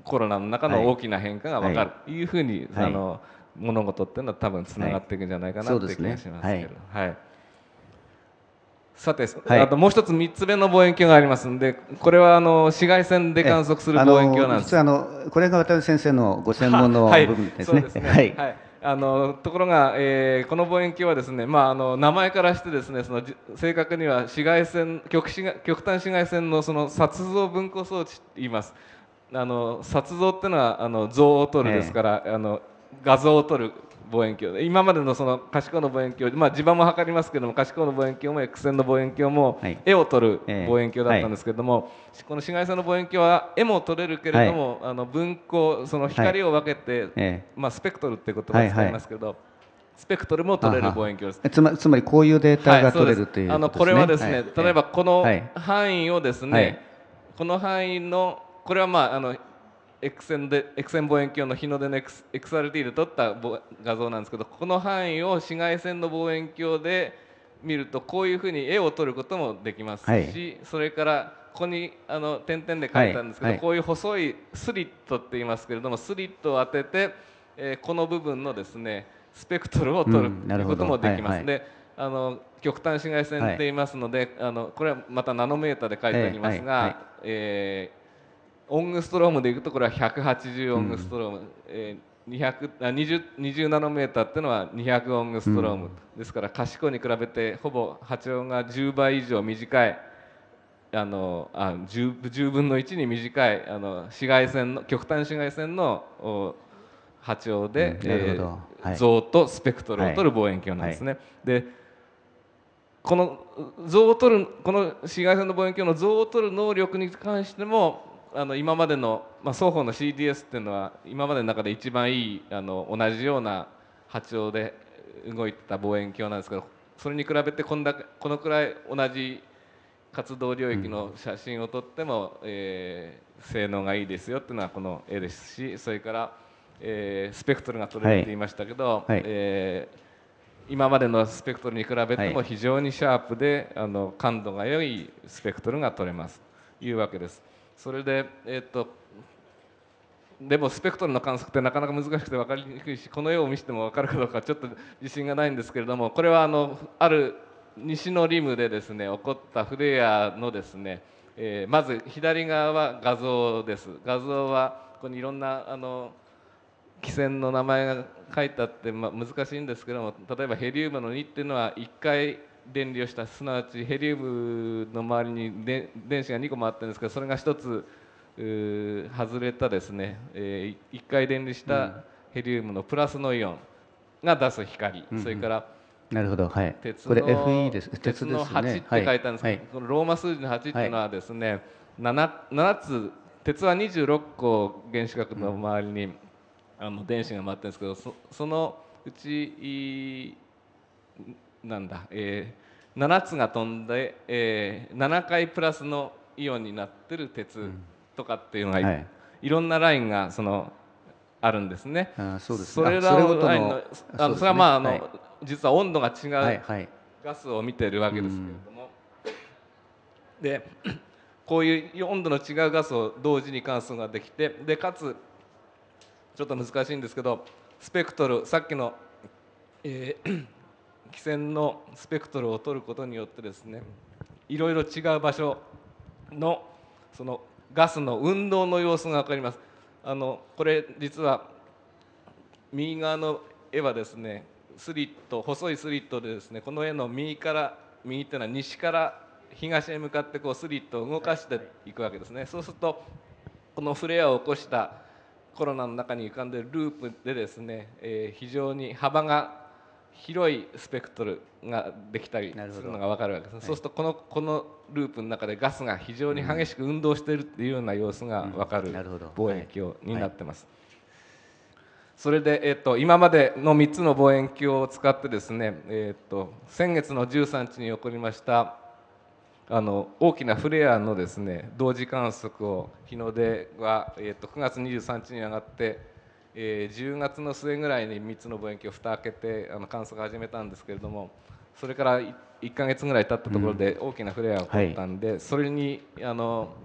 コロナの中の大きな変化が分かるというふうに、はい、あの物事っていうのは多分つながっていくんじゃないかなという気がしますけど。はい、さて、はい、あともう一つみっつめの望遠鏡がありますので、これはあの紫外線で観測する望遠鏡なんです。
実はあのこれが渡辺先生のご専門の部分ですね。
はい。はい。あのところが、えー、この望遠鏡はですね、まああの名前からしてですね、その正確には紫外線極紫極端紫外線のその撮像分光装置と言います。あの撮像っていうのはあの像を撮るですから、えー、あの画像を撮る望遠鏡で、今までのその可視光の望遠鏡、まあ、磁場も測りますけども、可視光の望遠鏡も X 線の望遠鏡も絵を撮る望遠鏡だったんですけれども、はいえーはい、この紫外線の望遠鏡は絵も撮れるけれども、はい、あの分光、その光を分けて、はいえーまあ、スペクトルっていう言葉を使いますけど、はいはい、スペクトルも撮れる望遠鏡です。
つま、つまりこういうデータが撮れるということですね。
あのこれはですね、はい、例えばこの範囲をですね、はい、この範囲のこれはまああのX 線で X 線望遠鏡の日の出の エックスアールティー で撮った画像なんですけど、この範囲を紫外線の望遠鏡で見るとこういうふうに絵を撮ることもできますし、はい、それからここにあの点々で書いてあるんですけど、はいはい、こういう細いスリットって言いますけれども、スリットを当てて、えー、この部分のですねスペクトルを撮るということもできます。うん、であの極端紫外線って言いますので、はい、あのこれはまたナノメーターで書いてありますが、はいはいえーオングストロームでいうとこれはひゃくはちじゅうオングストローム、うんえー、にひゃくあ 20, 20ナノメーターっていうのはにひゃくオングストローム、うん、ですから可視光に比べてほぼ波長がじゅうばい以上短いあのあ 10, じゅうぶんのいちに短いあの紫外線の極端紫外線の波長で、うんえーはい、像とスペクトルを取る望遠鏡なんですね。はいはい、でこの像を取るこの紫外線の望遠鏡の像を取る能力に関してもあの今までの、まあ、双方の シーディーエス っていうのは今までの中で一番いいあの同じような波長で動いてた望遠鏡なんですけど、それに比べてこんだけこのくらい同じ活動領域の写真を撮っても、うんえー、性能がいいですよっていうのはこの絵ですし、それから、えー、スペクトルが取れるって言いましたけど、はいえー今までのスペクトルに比べても非常にシャープで、はい、あの感度が良いスペクトルが取れますというわけです。それで、えー、っとでもスペクトルの観測ってなかなか難しくて分かりにくいし、この絵を見せても分かるかどうかちょっと自信がないんですけれども、これはあのある西のリムでですね起こったフレアのですね、えー、まず左側は画像です。画像はここにいろんなあの基線の名前が書いてあって、まあ、難しいんですけども、例えばヘリウムのにっていうのはいっかい電離をした、すなわちヘリウムの周りにで電子がにこ回ってるんですけど、それがひとつ外れたですね、えー、いっかい電離したヘリウムのプラスのイオンが出す光、うんうん、それから
なるほど、はい、
鉄の
これ エフイー です。
鉄のはちって書いてあるんですけど、はい、このローマ数字のはちっていうのはですね、はい、7, 7つ鉄はにじゅうろっこ原子核の周りに、うんあの電子が回ってるんですけど、 そ, そのうちなんだ、えー、ななつが飛んで、えー、ななかいプラスのイオンになってる鉄とかっていうのが、うんはい、いろんなラインがそのあるんですね。
あそうです
ねそれらのラインのあのそれはまああの、はい、実は温度が違うガスを見てるわけですけれども、うん、でこういう温度の違うガスを同時に観測ができて、でかつちょっと難しいんですけど、スペクトルさっきの、えー、基線のスペクトルを取ることによってですね、いろいろ違う場所のそのガスの運動の様子が分かります。あのこれ実は右側の絵はですねスリット細いスリットでですね、この絵の右から右っていうのは西から東へ向かってこうスリットを動かしていくわけですね。そうするとこのフレアを起こしたコロナの中に浮かんでいるループでですね、えー、非常に幅が広いスペクトルができたりするのが分かるわけです、ね、そうするとこの、このループの中でガスが非常に激しく運動しているっていうような様子が分かる望遠鏡になってます。それで、えー、と今までのみっつの望遠鏡を使ってですね、えー、と先月のじゅうさんにちに起こりましたあの大きなフレアのですね同時観測を日の出が、えー、とくがつにじゅうさんにちに上がって、えー、じゅうがつの末ぐらいにみっつの望遠鏡を蓋開けてあの観測を始めたんですけれども、それからいっかげつぐらい経ったところで大きなフレアが起こったんで、はい、それにあの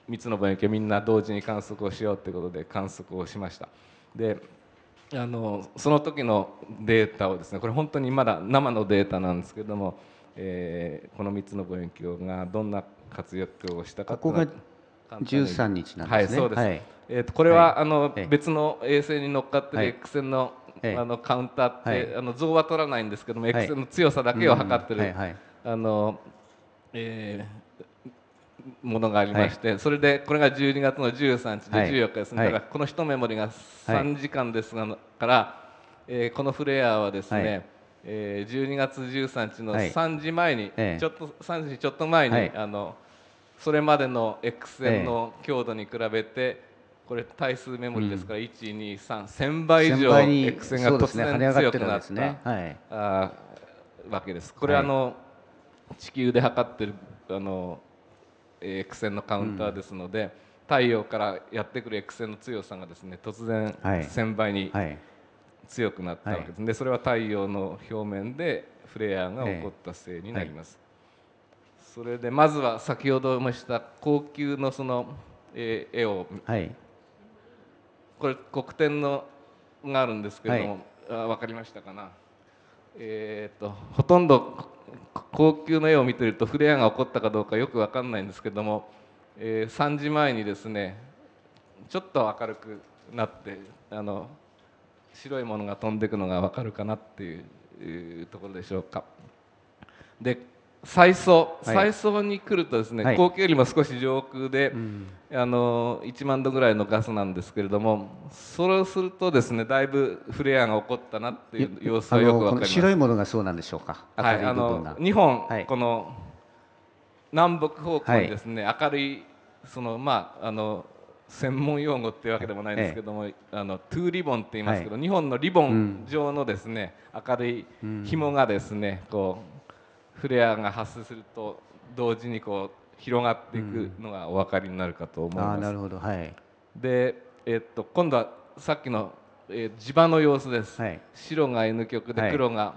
みっつの望遠鏡みんな同時に観測をしようということで観測をしました。であのその時のデータをですね、これ本当にまだ生のデータなんですけれども、えー、このみっつの望遠鏡がどんな活躍をしたか
ここがじゅうさんにちなんですね。
はい、そうです。はい、えー、とこれは、はい、あの、ええ、別の衛星に乗っかってる X 線の、はい、あのカウンターって、はい、あの像は取らないんですけども、はい、X 線の強さだけを測ってる、はいはい、あの、えー、ものがありまして、はい、それでこれがじゅうにがつのじゅうさんにちでじゅうよっかですね、はい、だからこの一メモリがさんじかんですが、から、えー、このフレアはですね、はい、えー、じゅうにがつじゅうさんにちのさんじまえに、はい、ちょっとさんじちょっと前に、はい、あのそれまでの X 線の強度に比べて、これ対数メモリですから、うん、いちにさんせんばい以上 X 線が突然強くなった、ねはい、あわけです。これは、はい、あの地球で測ってるあの X 線のカウンターですので、うん、太陽からやってくる X 線の強さがですね突然せんばいに強くなったわけです。でそれは太陽の表面でフレアが起こったせいになります。それでまずは先ほど申した光球のその、えー、絵を、はい、これ黒点のがあるんですけれども、はい、あ分かりましたかな。えー、とほとんど光球の絵を見てるとフレアが起こったかどうかよく分かんないんですけども、えー、さんじまえにですねちょっと明るくなってあの白いものが飛んでいくのが分かるかなっていう、いうところでしょうか。で最層、最層に来るとですね、はい、光球よりも少し上空で、うん、あのいちまんどぐらいのガスなんですけれども、それをするとですねだいぶフレアが起こったなっていう様子はよくわかります。
白いものがそうなんでしょうか。
はい、あのにほん、はい、この南北方向にですね、はい、明るいそのまああの専門用語っていうわけでもないんですけども、ええ、あのトゥーリボンって言いますけど、はい、にほんのリボン状のですね、うん、明るい紐がですねこうフレアが発生すると同時にこう広がっていくのがお分かりになるかと思います。
あ、なるほど、はい、
で、えー、っと今度はさっきの、えー、磁場の様子です。はい、白が N 極で黒が、はい、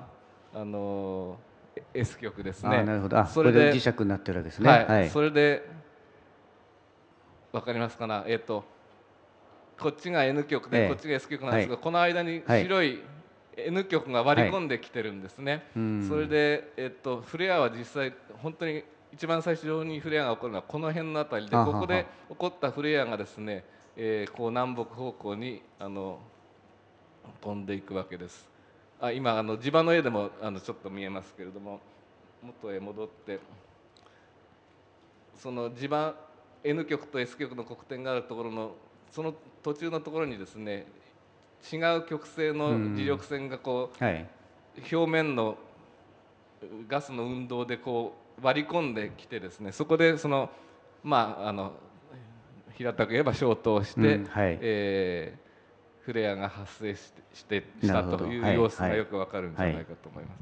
あのー、S 極ですね。
あ、なるほど。あ、それで磁石になってるわけですね。
はい、はい、それで分かりますかな。えー、っとこっちが N 極で、えー、こっちが S 極なんですが、はい、この間に白い、はい、N 極が割り込んできてるんですね。はい、それで、えっと、フレアは実際本当に一番最初にフレアが起こるのはこの辺のあたりで、ここで起こったフレアがですね、えー、こう南北方向にあの飛んでいくわけです。あ、今あの磁場の絵でもあのちょっと見えますけれども、元へ戻ってその磁場 N 極と S 極の黒点があるところのその途中のところにですね違う極性の磁力線がこう、はい、表面のガスの運動でこう割り込んできてですね、そこでそのまああの平たく言えば消灯して、うんはい、えー、フレアが発生してしてしたという様子がよくわかるんじゃないかと思います。はいはい、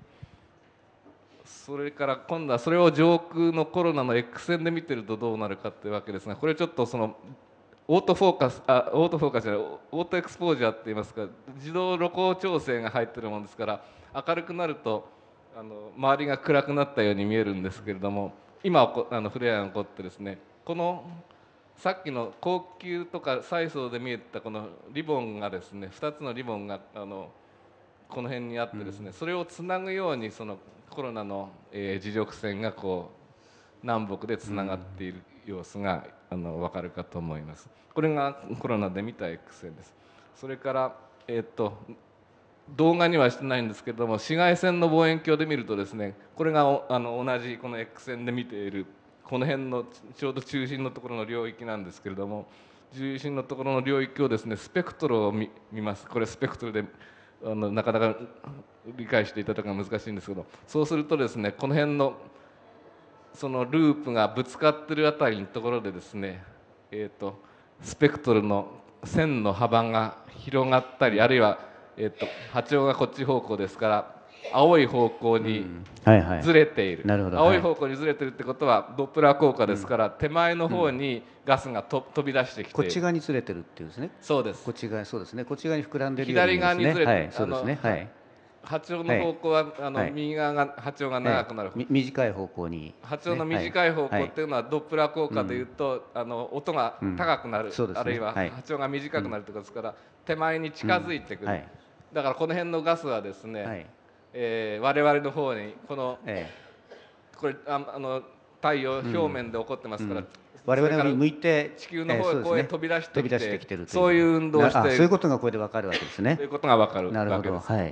それから今度はそれを上空のコロナの X 線で見てるとどうなるかっていうわけですが、これちょっとそのオートフォーカス、あ、オートフォーカスじゃない、オートエクスポージャーって言いますか、自動露光調整が入ってるものですから、明るくなるとあの周りが暗くなったように見えるんですけれども、今あのフレアが起こってですね、このさっきの光球とか彩層で見えたこのリボンがですね、ふたつのリボンがあのこの辺にあってですね、うん、それをつなぐようにそのコロナの、えー、磁力線がこう南北でつながっている様子が、うん、あの分かるかと思います。これがコロナで見た X 線です。それから、えー、っと動画にはしてないんですけれども、紫外線の望遠鏡で見るとですね、これがあの同じこの X 線で見ているこの辺のちょうど中心のところの領域なんですけれども、中心のところの領域をですねスペクトルを 見, 見ます。これスペクトルであのなかなか理解していただくのが難しいんですけど、そうするとですねこの辺のそのループがぶつかってるあたりのところでですね、えー、とスペクトルの線の幅が広がったり、あるいは、えー、と波長がこっち方向ですから青い方向にずれている、うんはいはい、青い方向にずれてるってことはドップラー効果ですから、うん、手前の方にガスがと飛び出してきて、
こっち側にずれてるっていうんですね。
そうです。
こっち側、そうですね、こっち側に膨らんでるように見えますね。
左側にずれて、
はい、そうですね、はい、
波長の方向は、はい、あの、はい、右側が波長が長くなる、
ええ、短い方向に
波長の短い方向っていうのは、ドップラー効果でいうと、うん、あの音が高くなる、うんね、あるいは波長が短くなるということですから、はい、手前に近づいてくる、うんはい、だからこの辺のガスはですね、はい、えー、我々の方にこの、ええ、これああの太陽表面で起こってますから、うんうん、
我々に向いて
地球の方へこうへ飛び出してきて、
えー、そうですね、飛び出してきてるという、
そういう運動をしている、
そういうことがこれで分かるわけですね。
そういうことが分かる
なるほど、
わけです。
はい、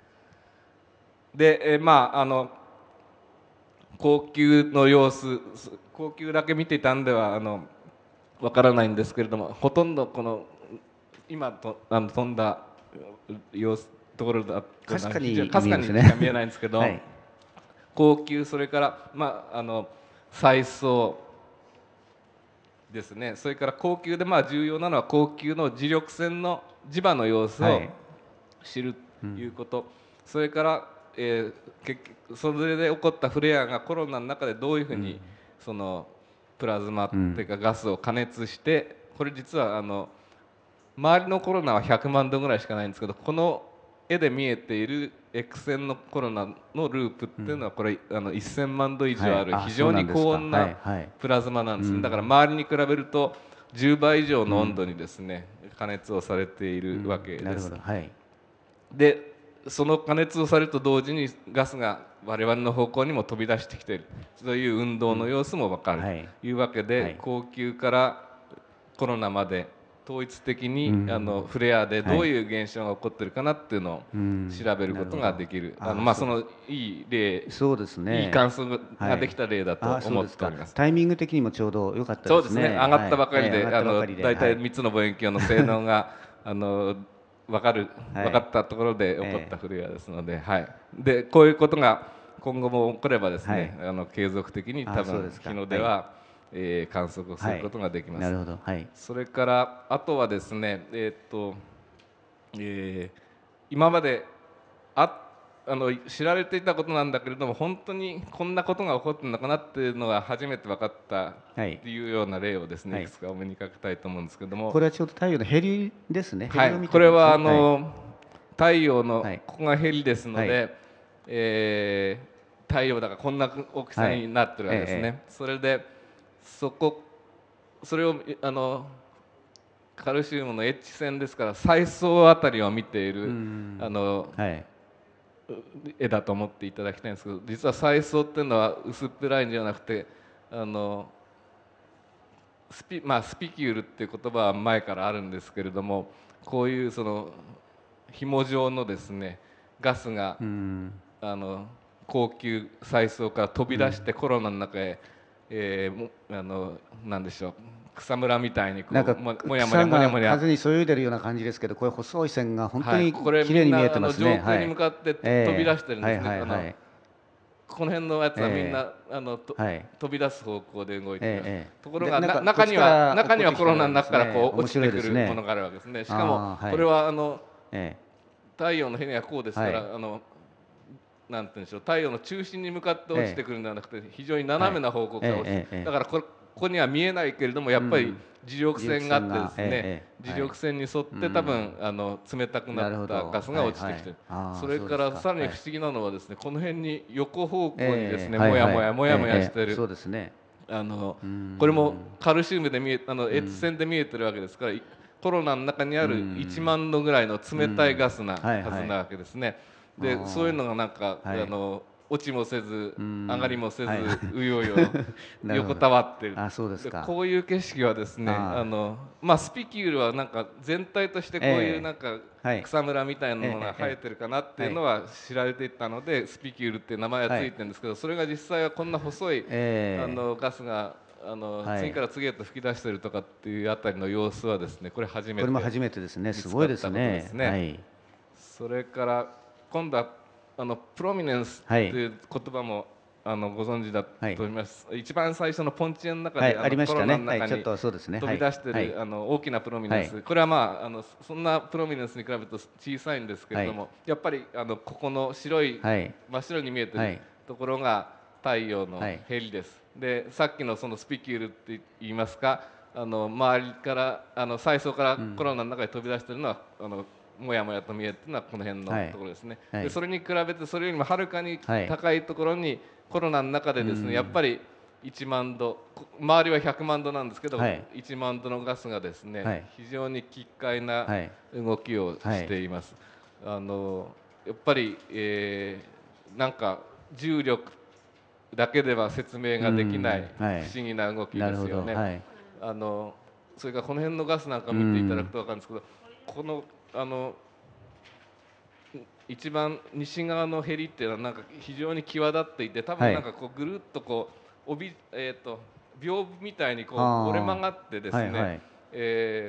で、えー、まああの光球の様子、光球だけ見ていたんではあの分からないんですけれども、ほとんどこの今とあの飛んだ様子ところだと
かすかに
かすかにしか見えないんですけど、はい、光球、それからまああの彩層ですね、それから光球でまあ重要なのは光球の磁力線の磁場の様子を知るということ、はい、うん、それから、えー、結局それで起こったフレアがコロナの中でどういうふうに、うん、そのプラズマっていうかガスを加熱して、うん、これ実はあの周りのコロナはひゃくまんどぐらいしかないんですけど、この絵で見えている X 線のコロナのループっていうのはこれ、うん、あのせんまんど以上ある非常に高温なプラズマなんですね。だから周りに比べるとじゅうばい以上の温度にですね、うん、加熱をされているわけです。うん、はい、でその加熱をされると同時にガスが我々の方向にも飛び出してきている、そういう運動の様子も分かるというわけで、うん、はい、光球からコロナまで統一的に、うん、あのフレアでどういう現象が起こってるかなっていうのを調べることができる、うん、あのまあそのいい例、そうですね、いい観測ができた例だと思っております。はい、
タイミング的にもちょうど良かったですね。
そうですね、上がったばかりで、はい、あの大体みっつの望遠鏡の性能があの分かる、分かったところで起こったフレアですので、はい、でこういうことが今後も起こればですね、はい、あの継続的に多分日の出は、はい、えー、観測することができます。はい、なるほど、はい、それからあとはですね、えーっとえー、今までああの知られていたことなんだけれども、本当にこんなことが起こってるのかなっていうのが初めて分かったっていうような例をですね、はい、いくつかお目にかけたいと思うんですけども、
これはちょうど太陽のヘリですね。
はい、これはあの、はい、太陽のここがヘリですので、はい、えー、太陽だからこんな大きさになってるわけですね。はい、ええ、それでそこそれをあのカルシウムの H 線ですから彩層あたりを見ているあの、はい、絵だと思っていただきたいんですけど、実は彩層っていうのは薄っぺらいんじゃなくて、あのスピ、まあ、スピキュールっていう言葉は前からあるんですけれども、こういうその紐状のですねガスがあの高級彩層から飛び出してコロナの中へ、えー、もあのなんでしょう、草むらみたいにこう
なんかもやもやもやもや風にそよいでるような感じですけど、これ細い線が本当に綺麗に見えてますね。
上空に向かって飛び出してるんですね。この辺のやつはみんな、えー、あのと、はい、飛び出す方向で動いてる、えー、ところが中には中にはコロナの中からこう落ちてくるものがあるわけですね。しかもこれはあの、えー、太陽のヘリがこうですから、はい、あのなんて言うんでしょう、太陽の中心に向かって落ちてくるんではなくて、非常に斜めな方向から落ちて、えー、だからこれここには見えないけれどもやっぱり磁力線があってですね、磁力線に沿って多分あの冷たくなったガスが落ちてきてる。それからさらに不思議なのはですね、この辺に横方向にですねもやもやもやもやしてる、あのこれもカルシウムで見えあの H 線で見えてるわけですから、コロナの中にあるいちまんどぐらいの冷たいガスなはずなわけですね。でそういうのがなんかあの落ちもせず上がりもせず、はい、うようよ横たわってる。あ、そうですか。こういう景色はですね、あのまあスピキュールはなんか全体としてこういうなんか草むらみたいなのが生えてるかなっていうのは知られていたので、スピキュールっていう名前がついてるんですけど、それが実際はこんな細い、あのガスがあの次から次へと吹き出してるとかっていうあたりの様子はですね、これ初めて。
これも初めてですね。すごいですね。はい。
それから今度はあのプロミネンスっていう言葉もあのご存知だと思います。はい、一番最初のポンチエの中で、はい、あのコロナの中に飛び出してる、あの大きなプロミネンス、はい、これはまああのそんなプロミネンスに比べると小さいんですけれども、はい、やっぱりあのここの白い、はい、真っ白に見えてるところが太陽のヘリです。でさっきのそのスピキュールって言いますか、あの周りからあの彩層からコロナの中に飛び出してるのは、うん、あのもやもやと見えるというのはこの辺のところですね。
はい、
でそれに比べてそれよりもはるかに高いところにコロナの中でですね、やっぱりいちまんど、周りはひゃくまんどなんですけど、はい、いちまんどのガスがですね、はい、非常に奇怪な動きをしています。はい、あのやっぱり、えー、なんか重力だけでは説明ができない不思議な動きですよね。はい、あのそれからこの辺のガスなんか見ていただくと分かるんですけど、このあの一番西側のへりっていうのはなんか非常に際立っていて、多分なんかこうぐるっとこう帯、えー、と屏風みたいにこう折れ曲がってですね、はいはい、え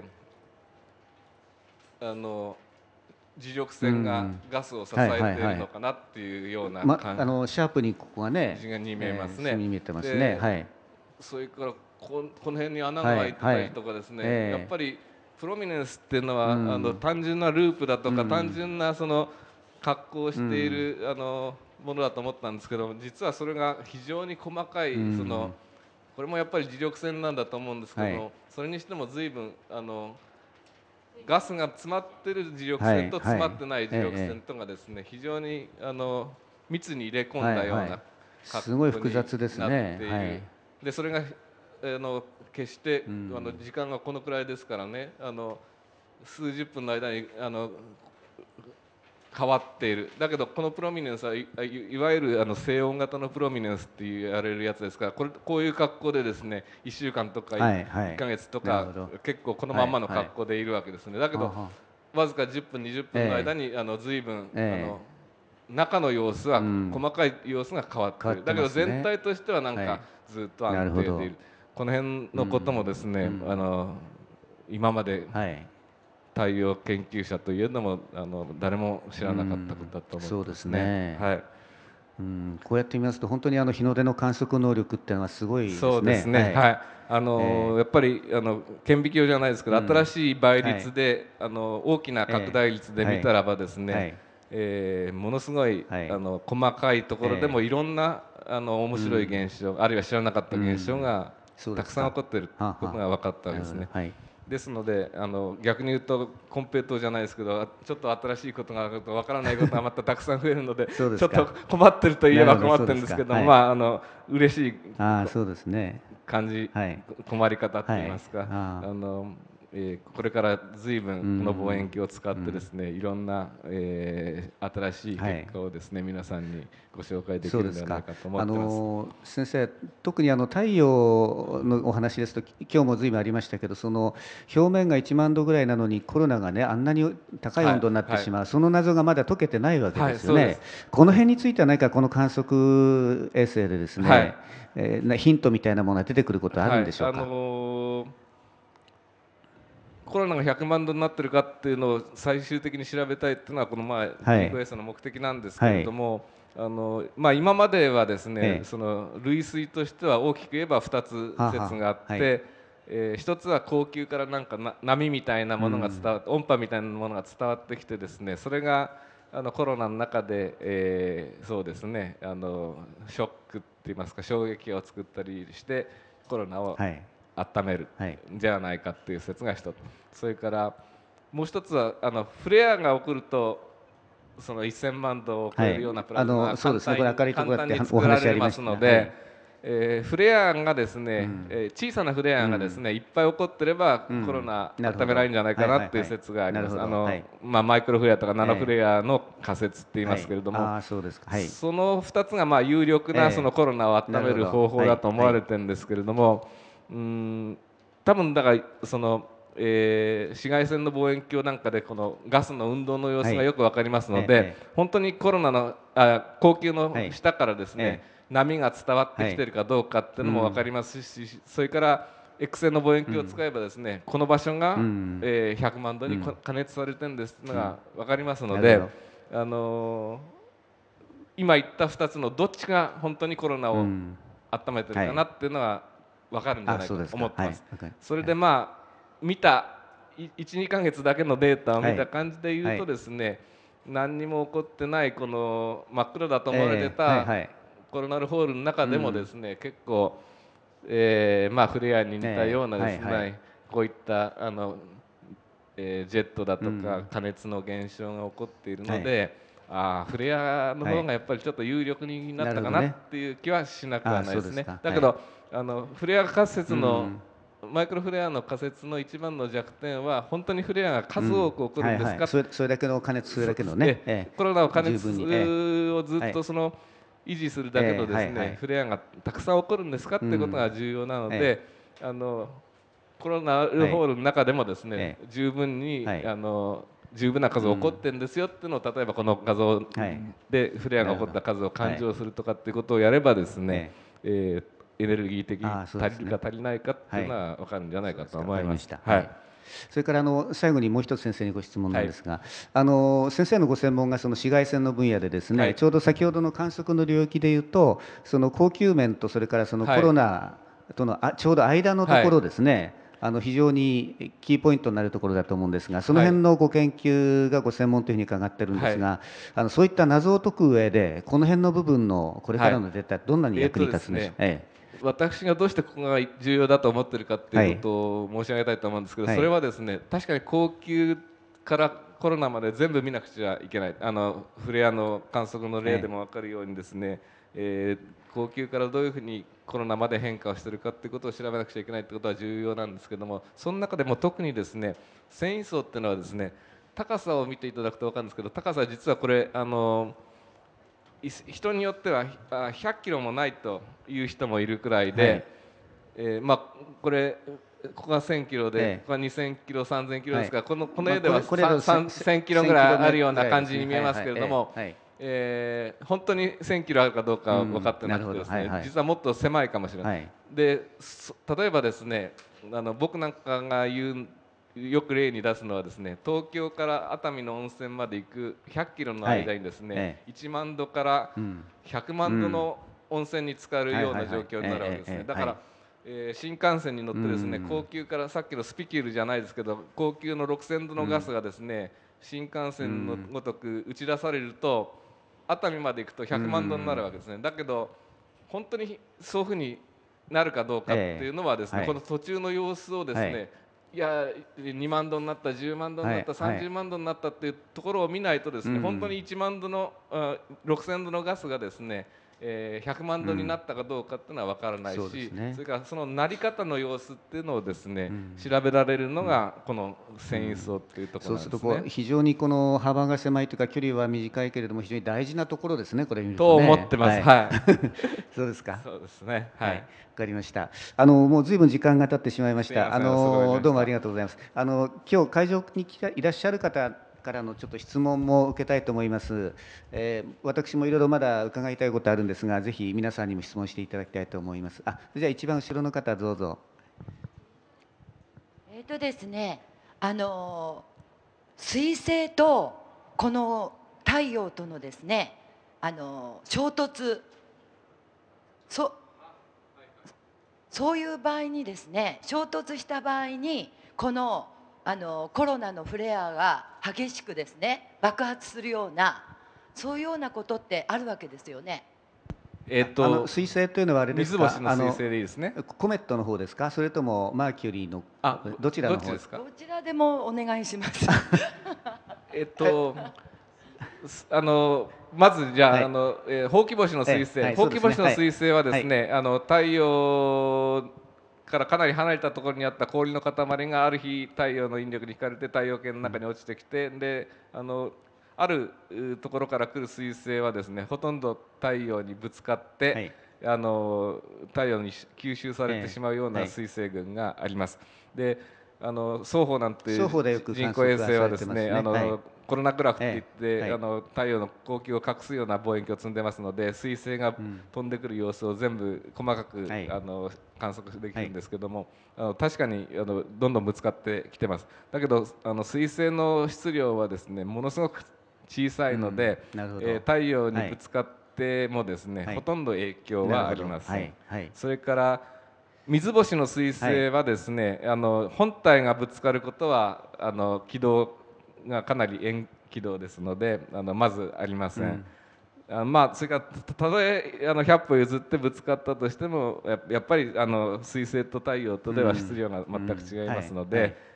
ー、あの磁力線がガスを支えているのかなっていうような感じ、
ま、あのシャープにここがね
に見えますね。
えー、見えてますね。はい、
それからこの辺に穴が開いてたりとかですね、はいはい、やっぱりプロミネンスっていうのは、うん、あの単純なループだとか、うん、単純なその格好をしている、うん、あのものだと思ったんですけど、実はそれが非常に細かい、うん、そのこれもやっぱり磁力線なんだと思うんですけども、はい、それにしても随分あのガスが詰まってる磁力線と詰まってない磁力線とがですね、非常にあの密に入れ込んだような
すごい複雑ですね。はい、
でそれがあの決して、うん、あの時間がこのくらいですからね、あの数十分の間にあの変わっている。だけどこのプロミネンスはい、いわゆるあの静音型のプロミネンスって言われるやつですから、これこういう格好でですねいっしゅうかんとかいっかげつとか、結構このまんまの格好でいるわけですね。だけどわずかじゅっぷんにじゅっぷんの間に、えー、あの随分、えー、あの中の様子は、うん、細かい様子が変わっている。だけど全体としてはなんかずっと安定でいる。はい、この辺のこともですね、うん、あの今まで、はい、太陽研究者というのもあの誰も知らなかったことだと思いますね。
そうですね。はい。うん、こうやって見ますと本当にあの日の出の観測能力っていうのはすごいですね。
そうですね。はい。はい、あの、えー、やっぱりあの顕微鏡じゃないですけど、うん、新しい倍率で、はい、あの大きな拡大率で見たらばですね、はいはい、えー、ものすごい、はい、あの細かいところでもいろんな、えー、あの面白い現象、うん、あるいは知らなかった現象が、うん、たくさん起こっていることが分かったわけですね。ですのであの逆に言うとコンペイトーじゃないですけど、ちょっと新しいことがあると分からないことがまたたくさん増えるのでちょっと困ってるといえば困ってるんですけども、はい、まああの嬉しい感じ、はい、困り方って言いますか、はい、あのえー、これから随分この望遠鏡を使ってですね、いろんな、えー、新しい結果をですね、はい、皆さんにご紹介できるんじゃないかと思ってます。あの
先生、特にあの太陽のお話ですと今日も随分ありましたけど、その表面がいちまんどぐらいなのにコロナがねあんなに高い温度になってしまう、はいはい、その謎がまだ解けてないわけですよね。はい、この辺については何かこの観測衛星でですね、はい、えー、ヒントみたいなものが出てくることはあるんでしょうか。はい、あのー
コロナがひゃくまんどになってるかっていうのを最終的に調べたいっていうのはこの前リクエストの目的なんですけれども、はい、あのまあ、今まではですね、ええ、その類推としては大きく言えばふたつ説があって、はい、えー、ひとつは高級からなんかな波みたいなものが伝わって、うん、音波みたいなものが伝わってきてですね、それがあのコロナの中で、えー、そうですね、あのショックって言いますか衝撃を作ったりしてコロナを、はい、温めるじゃないかっていう説が一つ、それからもう一つはあのフレアが起こるとそのせんまんどを超えるようなプラズマが簡単に作られますので、えー、フレアがですね、うん、えー、小さなフレアがですね、うん、いっぱい起こってれば、うん、コロナ温められるんじゃないかなっていう説があります。あの、はい、まあ、マイクロフレアとかナノフレアの仮説って言いますけれども、はい、あ、そうですか、はい、そのふたつがまあ有力なそのコロナを温める方法だと思われてるんですけれども、うーん、多分だからその、えー、紫外線の望遠鏡なんかでこのガスの運動の様子がよく分かりますので、はい、本当にコロナのあ高級の下からですね、はい、波が伝わってきているかどうかっていうのも分かりますし、はい、うん、それから X 線の望遠鏡を使えばですね、うん、この場所が、うん、えー、ひゃくまんどに加熱されてるんですっていうのが分かりますので、うん、あのー、今言ったふたつのどっちが本当にコロナを温めてるかなっていうのは分かるんじゃないかと思ってます。それでまあ見たいち、にかげつだけのデータを見た感じで言うとですね、はいはい、何にも起こってないこの真っ黒だと思われてたコロナルホールの中でもですね、うん、結構、えー、まあフレアに似たようなですね、はいはい、こういったあのえー、ジェットだとか加熱の現象が起こっているので、はい、ああフレアの方がやっぱりちょっと有力になったかなっていう気はしなくはないですね。だけど、はい、あのフレア仮説の、うん、マイクロフレアの仮説の一番の弱点は本当にフレアが数多く起こるんですか、うんはいはい、
そ, れそれだけの加熱するだけのね、
えコロナの加熱をずっとその維持するだけのですね、えーはいはい、フレアがたくさん起こるんですかっていうことが重要なので、うんえー、あのコロナホールの中でもですね、はい、十分に、はい、あの十分な数起こってんですよっていうのを例えばこの画像でフレアが起こった数を勘定するとかっていうことをやればですね、はい、えー、エネルギー的に足りるか足りないかっていうのは分かるんじゃないかと思いました。はい。
それからあの最後にもう一つ先生にご質問なんですが、はい、あの先生のご専門がその紫外線の分野でですね、はい、ちょうど先ほどの観測の領域でいうとその高級面とそれからそのコロナとのあちょうど間のところですね、はいあの非常にキーポイントになるところだと思うんですが、その辺のご研究がご専門というふうに伺ってるんですが、はい、あのそういった謎を解く上でこの辺の部分のこれからのデータ、はい、どんなに役に立つんでしょうか。ええ、
私がどうしてここが重要だと思っているかということを申し上げたいと思うんですけど、はい、それはですね、確かに高級からコロナまで全部見なくちゃいけない、あのフレアの観測の例でも分かるようにですね、はい、えー、高級からどういうふうにコロナまで変化をしているかということを調べなくちゃいけないということは重要なんですけども、その中でも特にですね繊維層っていうのはですね、高さを見ていただくと分かるんですけど、高さは実はこれあの人によってはひゃっキロもないという人もいるくらいで、はい、えー、まあこれここがせんキロで、ええ、ここがにせんキロさんぜんキロですから、はい、このこの絵ではせんキロぐらいあるような感じに見えますけれども、えー、本当にせんキロあるかどうかは分かってなくてですね、はいはい、実はもっと狭いかもしれない、はい、で例えばですね、あの僕なんかが言うよく例に出すのはですね、東京から熱海の温泉まで行くひゃっキロの間にですね、はい、いちまんどからひゃくまんどの温泉に浸かるような状況になるわけですね。だから、えー、新幹線に乗ってですね、高級からさっきのスピキュールじゃないですけど高級のろくせんどのガスがですね、新幹線のごとく打ち出されると熱海まで行くとひゃくまんどになるわけですね。だけど本当にそういうふうになるかどうかっていうのはですね、えーはい、この途中の様子をですね、はい、いやにまんどになったじゅうまんどになった、はい、さんじゅうまんどになったっていうところを見ないとですね、本当にいちまんどのろくせんどのガスがですね、えー、ひゃくまんどになったかどうかっていうのは分からないし、うん そ, ね、それからそのなり方の様子っていうのをですね、うん、調べられるのがこの繊維層っていうところなんですね。
そうするとこう非常にこの幅が狭いというか距離は短いけれども非常に大事なところですね、これ見るとね。
と思ってます。はい。
そうですか。
そうですね。はい。わ、はい、
かりました。あのもうずいぶん時間が経ってしまいました。あのどうもありがとうございます。あの今日会場にいらっしゃる方からのちょっと質問も受けたいと思います。えー、私もいろいろまだ伺いたいことあるんですが、ぜひ皆さんにも質問していただきたいと思います。あ、じゃあ一番後ろの方どうぞ。
えっとですね、あの水星とこの太陽とのですね、あの衝突、そそういう場合にですね、衝突した場合にこのあのコロナのフレアが激しくですね爆発するような、そういうようなことってあるわけですよね。
えっと
水星というのはあれですか、
水星の水星でいいですね。
コメットの方ですか、それともマーキュリーの、
あ、
どちらの方
ですか。
どちらでもお願いします。
えっとあのまずじゃあ、はい、あの、えー、ほうき星の水星、はい、ほうき星の水星はですね、はい、あの太陽からかなり離れたところにあった氷の塊がある日太陽の引力に引かれて太陽系の中に落ちてきて、うん、であのあるところから来る水星はですねほとんど太陽にぶつかって、はい、あの太陽に吸収されてしまうような水星群があります。であの双方なんて人工衛星はですね、あの、はい、コロナグラフっていって、はい、あの太陽の光球を隠すような望遠鏡を積んでますので、水星が飛んでくる様子を全部細かく、うん、あの観測できるんですけども、はい、あの確かにあのどんどんぶつかってきてます。だけどあの水星の質量はですねものすごく小さいので、うん、えー、太陽にぶつかってもですね、はい、ほとんど影響はありません。はいはい、それから水星の水星はですね、はい、あの本体がぶつかることはあの軌道がかなり円軌道ですのであのまずありません。うん、あまあそれからたとえあのひゃっぽ譲ってぶつかったとしてもやっぱりあの水星と太陽とでは質量が全く違いますので、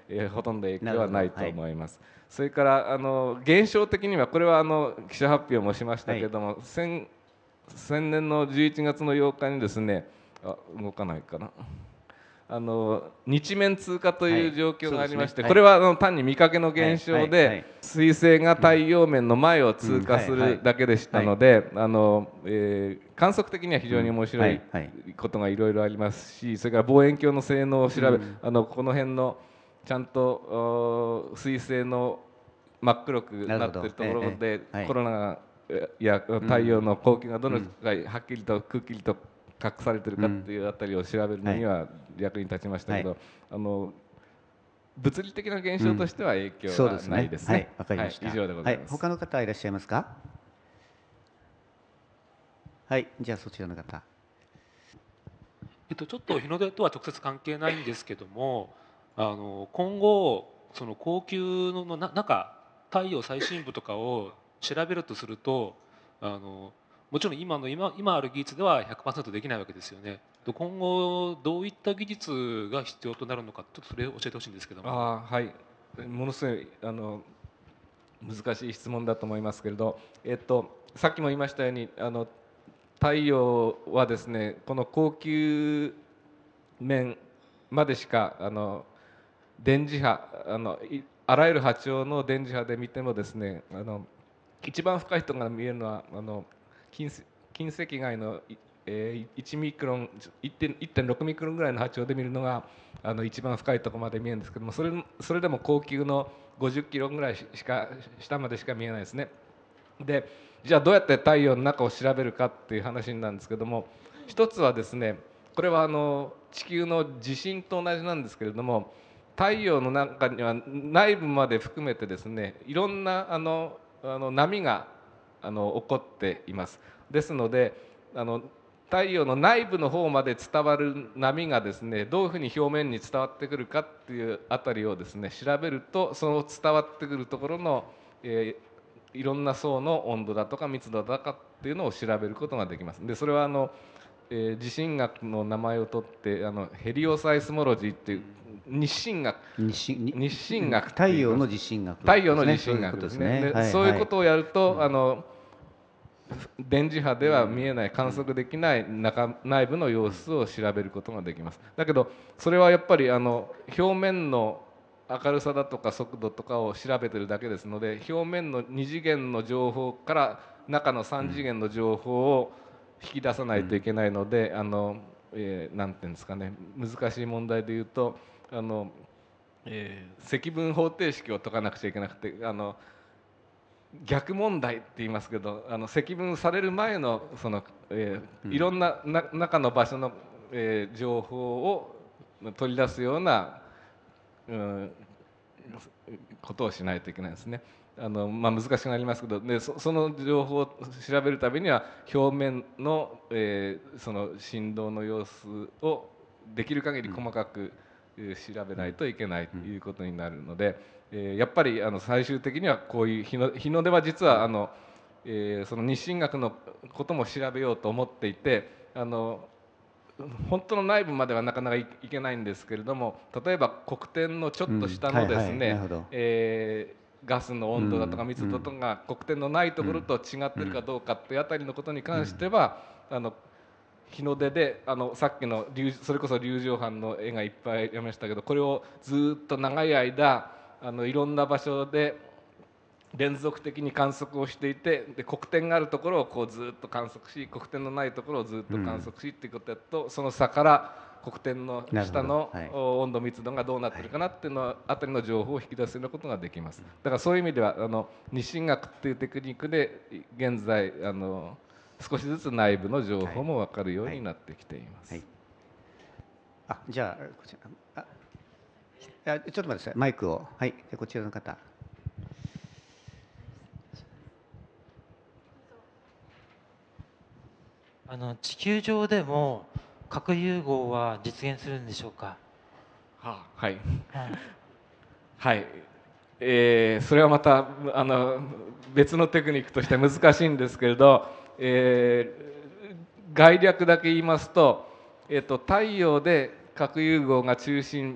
えー、ほとんど影響はないと思います。はい、それからあの現象的にはこれはあの記者発表もしましたけれども、はい、先, 先年のじゅういちがつのようかにですね、あ動かないかな、あの日面通過という状況がありまして、はい、ね、これはあの単に見かけの現象で、彗星が太陽面の前を通過するだけでしたので、あの、えー、観測的には非常に面白いことがいろいろありますし、それから望遠鏡の性能を調べ、うん、あのこの辺のちゃんと彗星の真っ黒くなっているところで、ええ、コロナや太陽の光球がどのくらいはっきりとくっきりと隠されているかっていうあたりを調べるのには役に立ちましたけど、はい、あの物理的な現象としては影響はないですね。
わかりました。
以上でございます。
はい、他の方いらっしゃいますか。はい、じゃあそちらの方。
えっとちょっと日の出とは直接関係ないんですけども、あの今後その光球の中、太陽最深部とかを調べるとすると、あのもちろん今の 今, 今ある技術では ひゃくパーセント できないわけですよね。今後どういった技術が必要となるのか、ちょっとそれを教えてほしいんですけども。
あ、はい、ものすごいあの難しい質問だと思いますけれど、えっと、さっきも言いましたように、あの太陽はですね、この光球面までしかあの電磁波、あのあらゆる波長の電磁波で見てもですね、あの一番深い人が見えるのはあの近近赤外のいちミクロン いってんろく ミクロンぐらいの波長で見るのがあの一番深いところまで見えるんですけども、それそれでも光球のごじゅっキロぐらいしか下までしか見えないですね。でじゃあどうやって太陽の中を調べるかっていう話なんですけども、一つはですね、これはあの地球の地震と同じなんですけれども、太陽の中には内部まで含めてですね、いろんなあのあの波があの起こっています。ですのであの太陽の内部の方まで伝わる波がですね、どういうふうに表面に伝わってくるかっていうあたりをですね調べると、その伝わってくるところの、えー、いろんな層の温度だとか密度だとかっていうのを調べることができます。でそれはあの、えー、地震学の名前を取ってあのヘリオサイスモロジーっていう日進学日進学
太陽の地震学、
太陽の地震学ですね。そういうことをやると、あの電磁波では見えない、観測できない中内部の様子を調べることができます。だけどそれはやっぱりあの表面の明るさだとか速度とかを調べてるだけですので、表面のに次元の情報から中のさん次元の情報を引き出さないといけないので、あの、えー、なんていうんですかね、難しい問題でいうと、あの、えー、積分方程式を解かなくちゃいけなくて、あの逆問題って言いますけど、あの積分される前のその、えー、いろんな、な中の場所の、えー、情報を取り出すような、うん、ことをしないといけないですね。あの、まあ、難しくなりますけど、で そ, その情報を調べるためには表面の、えー、その振動の様子をできる限り細かく、えー、調べないといけないということになるので、えー、やっぱりあの最終的にはこういう日の日の出は実はあの、えー、その日進学のことも調べようと思っていて、あの本当の内部まではなかなかいけないんですけれども、例えば黒点のちょっと下のですね、ガスの温度だとか密度とかが黒点のないところと違ってるかどうかっていうあたりのことに関しては、あの日の出であのさっきのそれこそ竜状斑の絵がいっぱいありましたけど、これをずっと長い間あのいろんな場所で連続的に観測をしていて、で黒点があるところをこうずっと観測し、黒点のないところをずっと観測しっていうことやと、うん、その差から黒点の下の温度密度がどうなってるかなっていうのあたりの情報を引き出すようなことができます。だからそういう意味ではあの日進学っていうテクニックで現在あの少しずつ内部の情報も分かるようになってきています。はい
はい、あ、じゃあこちら、あ、ちょっと待ってください、マイクを、はい、こちらの方。
あの地球上でも核融合は実現するんでしょうか。
はあ、はい、はい、えー、それはまたあの別のテクニックとして難しいんですけれど、えー、概略だけ言いますと、えーと、太陽で核融合が中心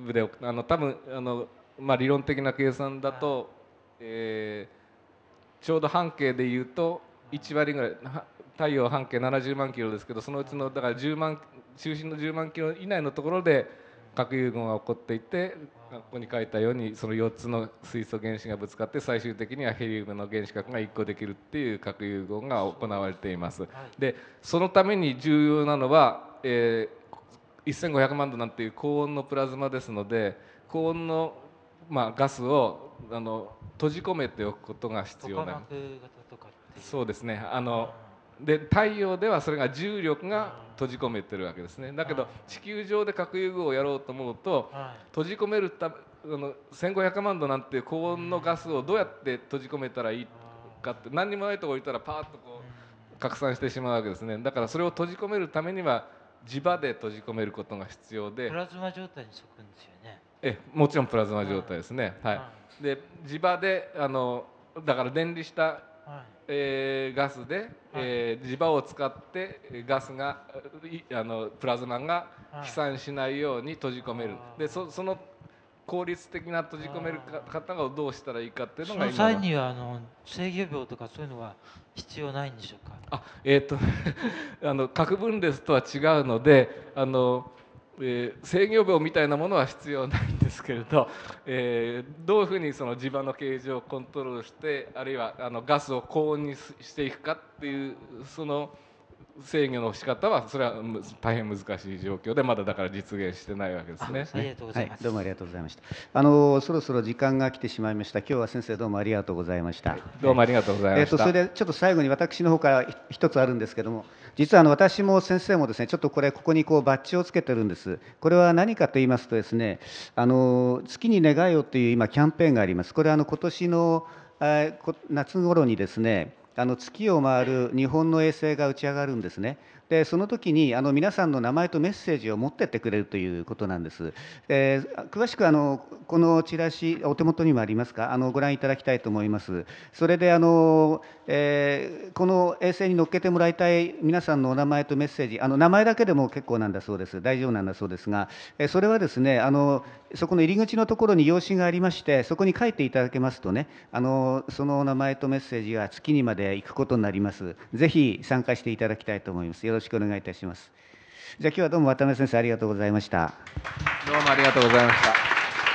部であの多分あの、まあ、理論的な計算だと、はい、えー、ちょうど半径でいうといち割ぐらい、太陽半径ななじゅうまんキロですけど、そのうちのだからじゅうまん、中心のじゅうまんキロ以内のところで核融合が起こっていて、ここに書いたようにそのよっつの水素原子がぶつかって最終的にはヘリウムの原子核がいっこできるっていう核融合が行われています。でそのために重要なのは、えー、せんごひゃくまんどなんていう高温のプラズマですので、高温の、まあ、ガスをあの閉じ込めておくことが必要な。そうですね。あので太陽ではそれが重力が閉じ込めてるわけですね。だけど地球上で核融合をやろうと思うと、閉じ込めるためあのせんごひゃくまんどなんて高温のガスをどうやって閉じ込めたらいいかって、何にもないところにいたらパーッとこう拡散してしまうわけですね。だからそれを閉じ込めるためには磁場で閉じ込めることが必要で、
プラズマ状態に即くんですよね。
えもちろんプラズマ状態ですね。はい、で磁場であのだから電離した、えー、ガスで、えー、磁場を使ってガスがあのプラズマが飛散しないように閉じ込める。で そ, その効率的な閉じ込める方がどうしたらいいかっていうのが今の。
その際にはあの制御秒とかそういうのは必要ないんでしょうか。
あ、えー、っとあの核分裂とは違うので、あのえー、制御秒みたいなものは必要ないんですけれど、えー、どういうふうにその磁場の形状をコントロールして、あるいはあのガスを高温にしていくかっていうその制御の仕方はそれは大変難しい状況でまだだから実現してないわけですね。
ありがとうございます。
はい、どうもありがとうございました。あのそろそろ時間が来てしまいました。今日は先生どうもありがとうございました。
どうもありがとうございました。えー、
とそれでちょっと最後に私の方から一つあるんですけども、実はあの私も先生もですね、ちょっとこれここにこうバッジをつけてるんです。これは何かと言いますとですね、あの月に願いをという今キャンペーンがあります。これはあの今年の夏頃にですね、あの月を回る日本の衛星が打ち上がるんですね。でその時にあの皆さんの名前とメッセージを持ってってくれるということなんです。えー、詳しくあのこのチラシお手元にもありますか、あのご覧いただきたいと思います。それであの、えー、この衛星に乗っけてもらいたい皆さんのお名前とメッセージ、あの名前だけでも結構なんだそうです。大丈夫なんだそうですが、えー、それはですね、あのそこの入り口のところに用紙がありまして、そこに書いていただけますとね、あのそのお名前とメッセージが月にまで行くことになります。ぜひ参加していただきたいと思います。よろしくお願いいたします。じゃあ今日はどうも渡辺先生ありがとうございました。
どうもありがとうございました。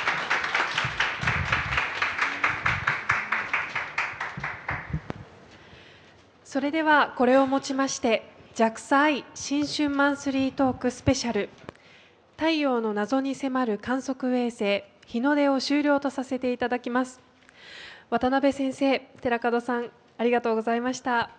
それではこれをもちまして ジャクサ アイ 新春マンスリートークスペシャル太陽の謎に迫る観測衛星日の出を終了とさせていただきます。渡辺先生、寺門さん、ありがとうございました。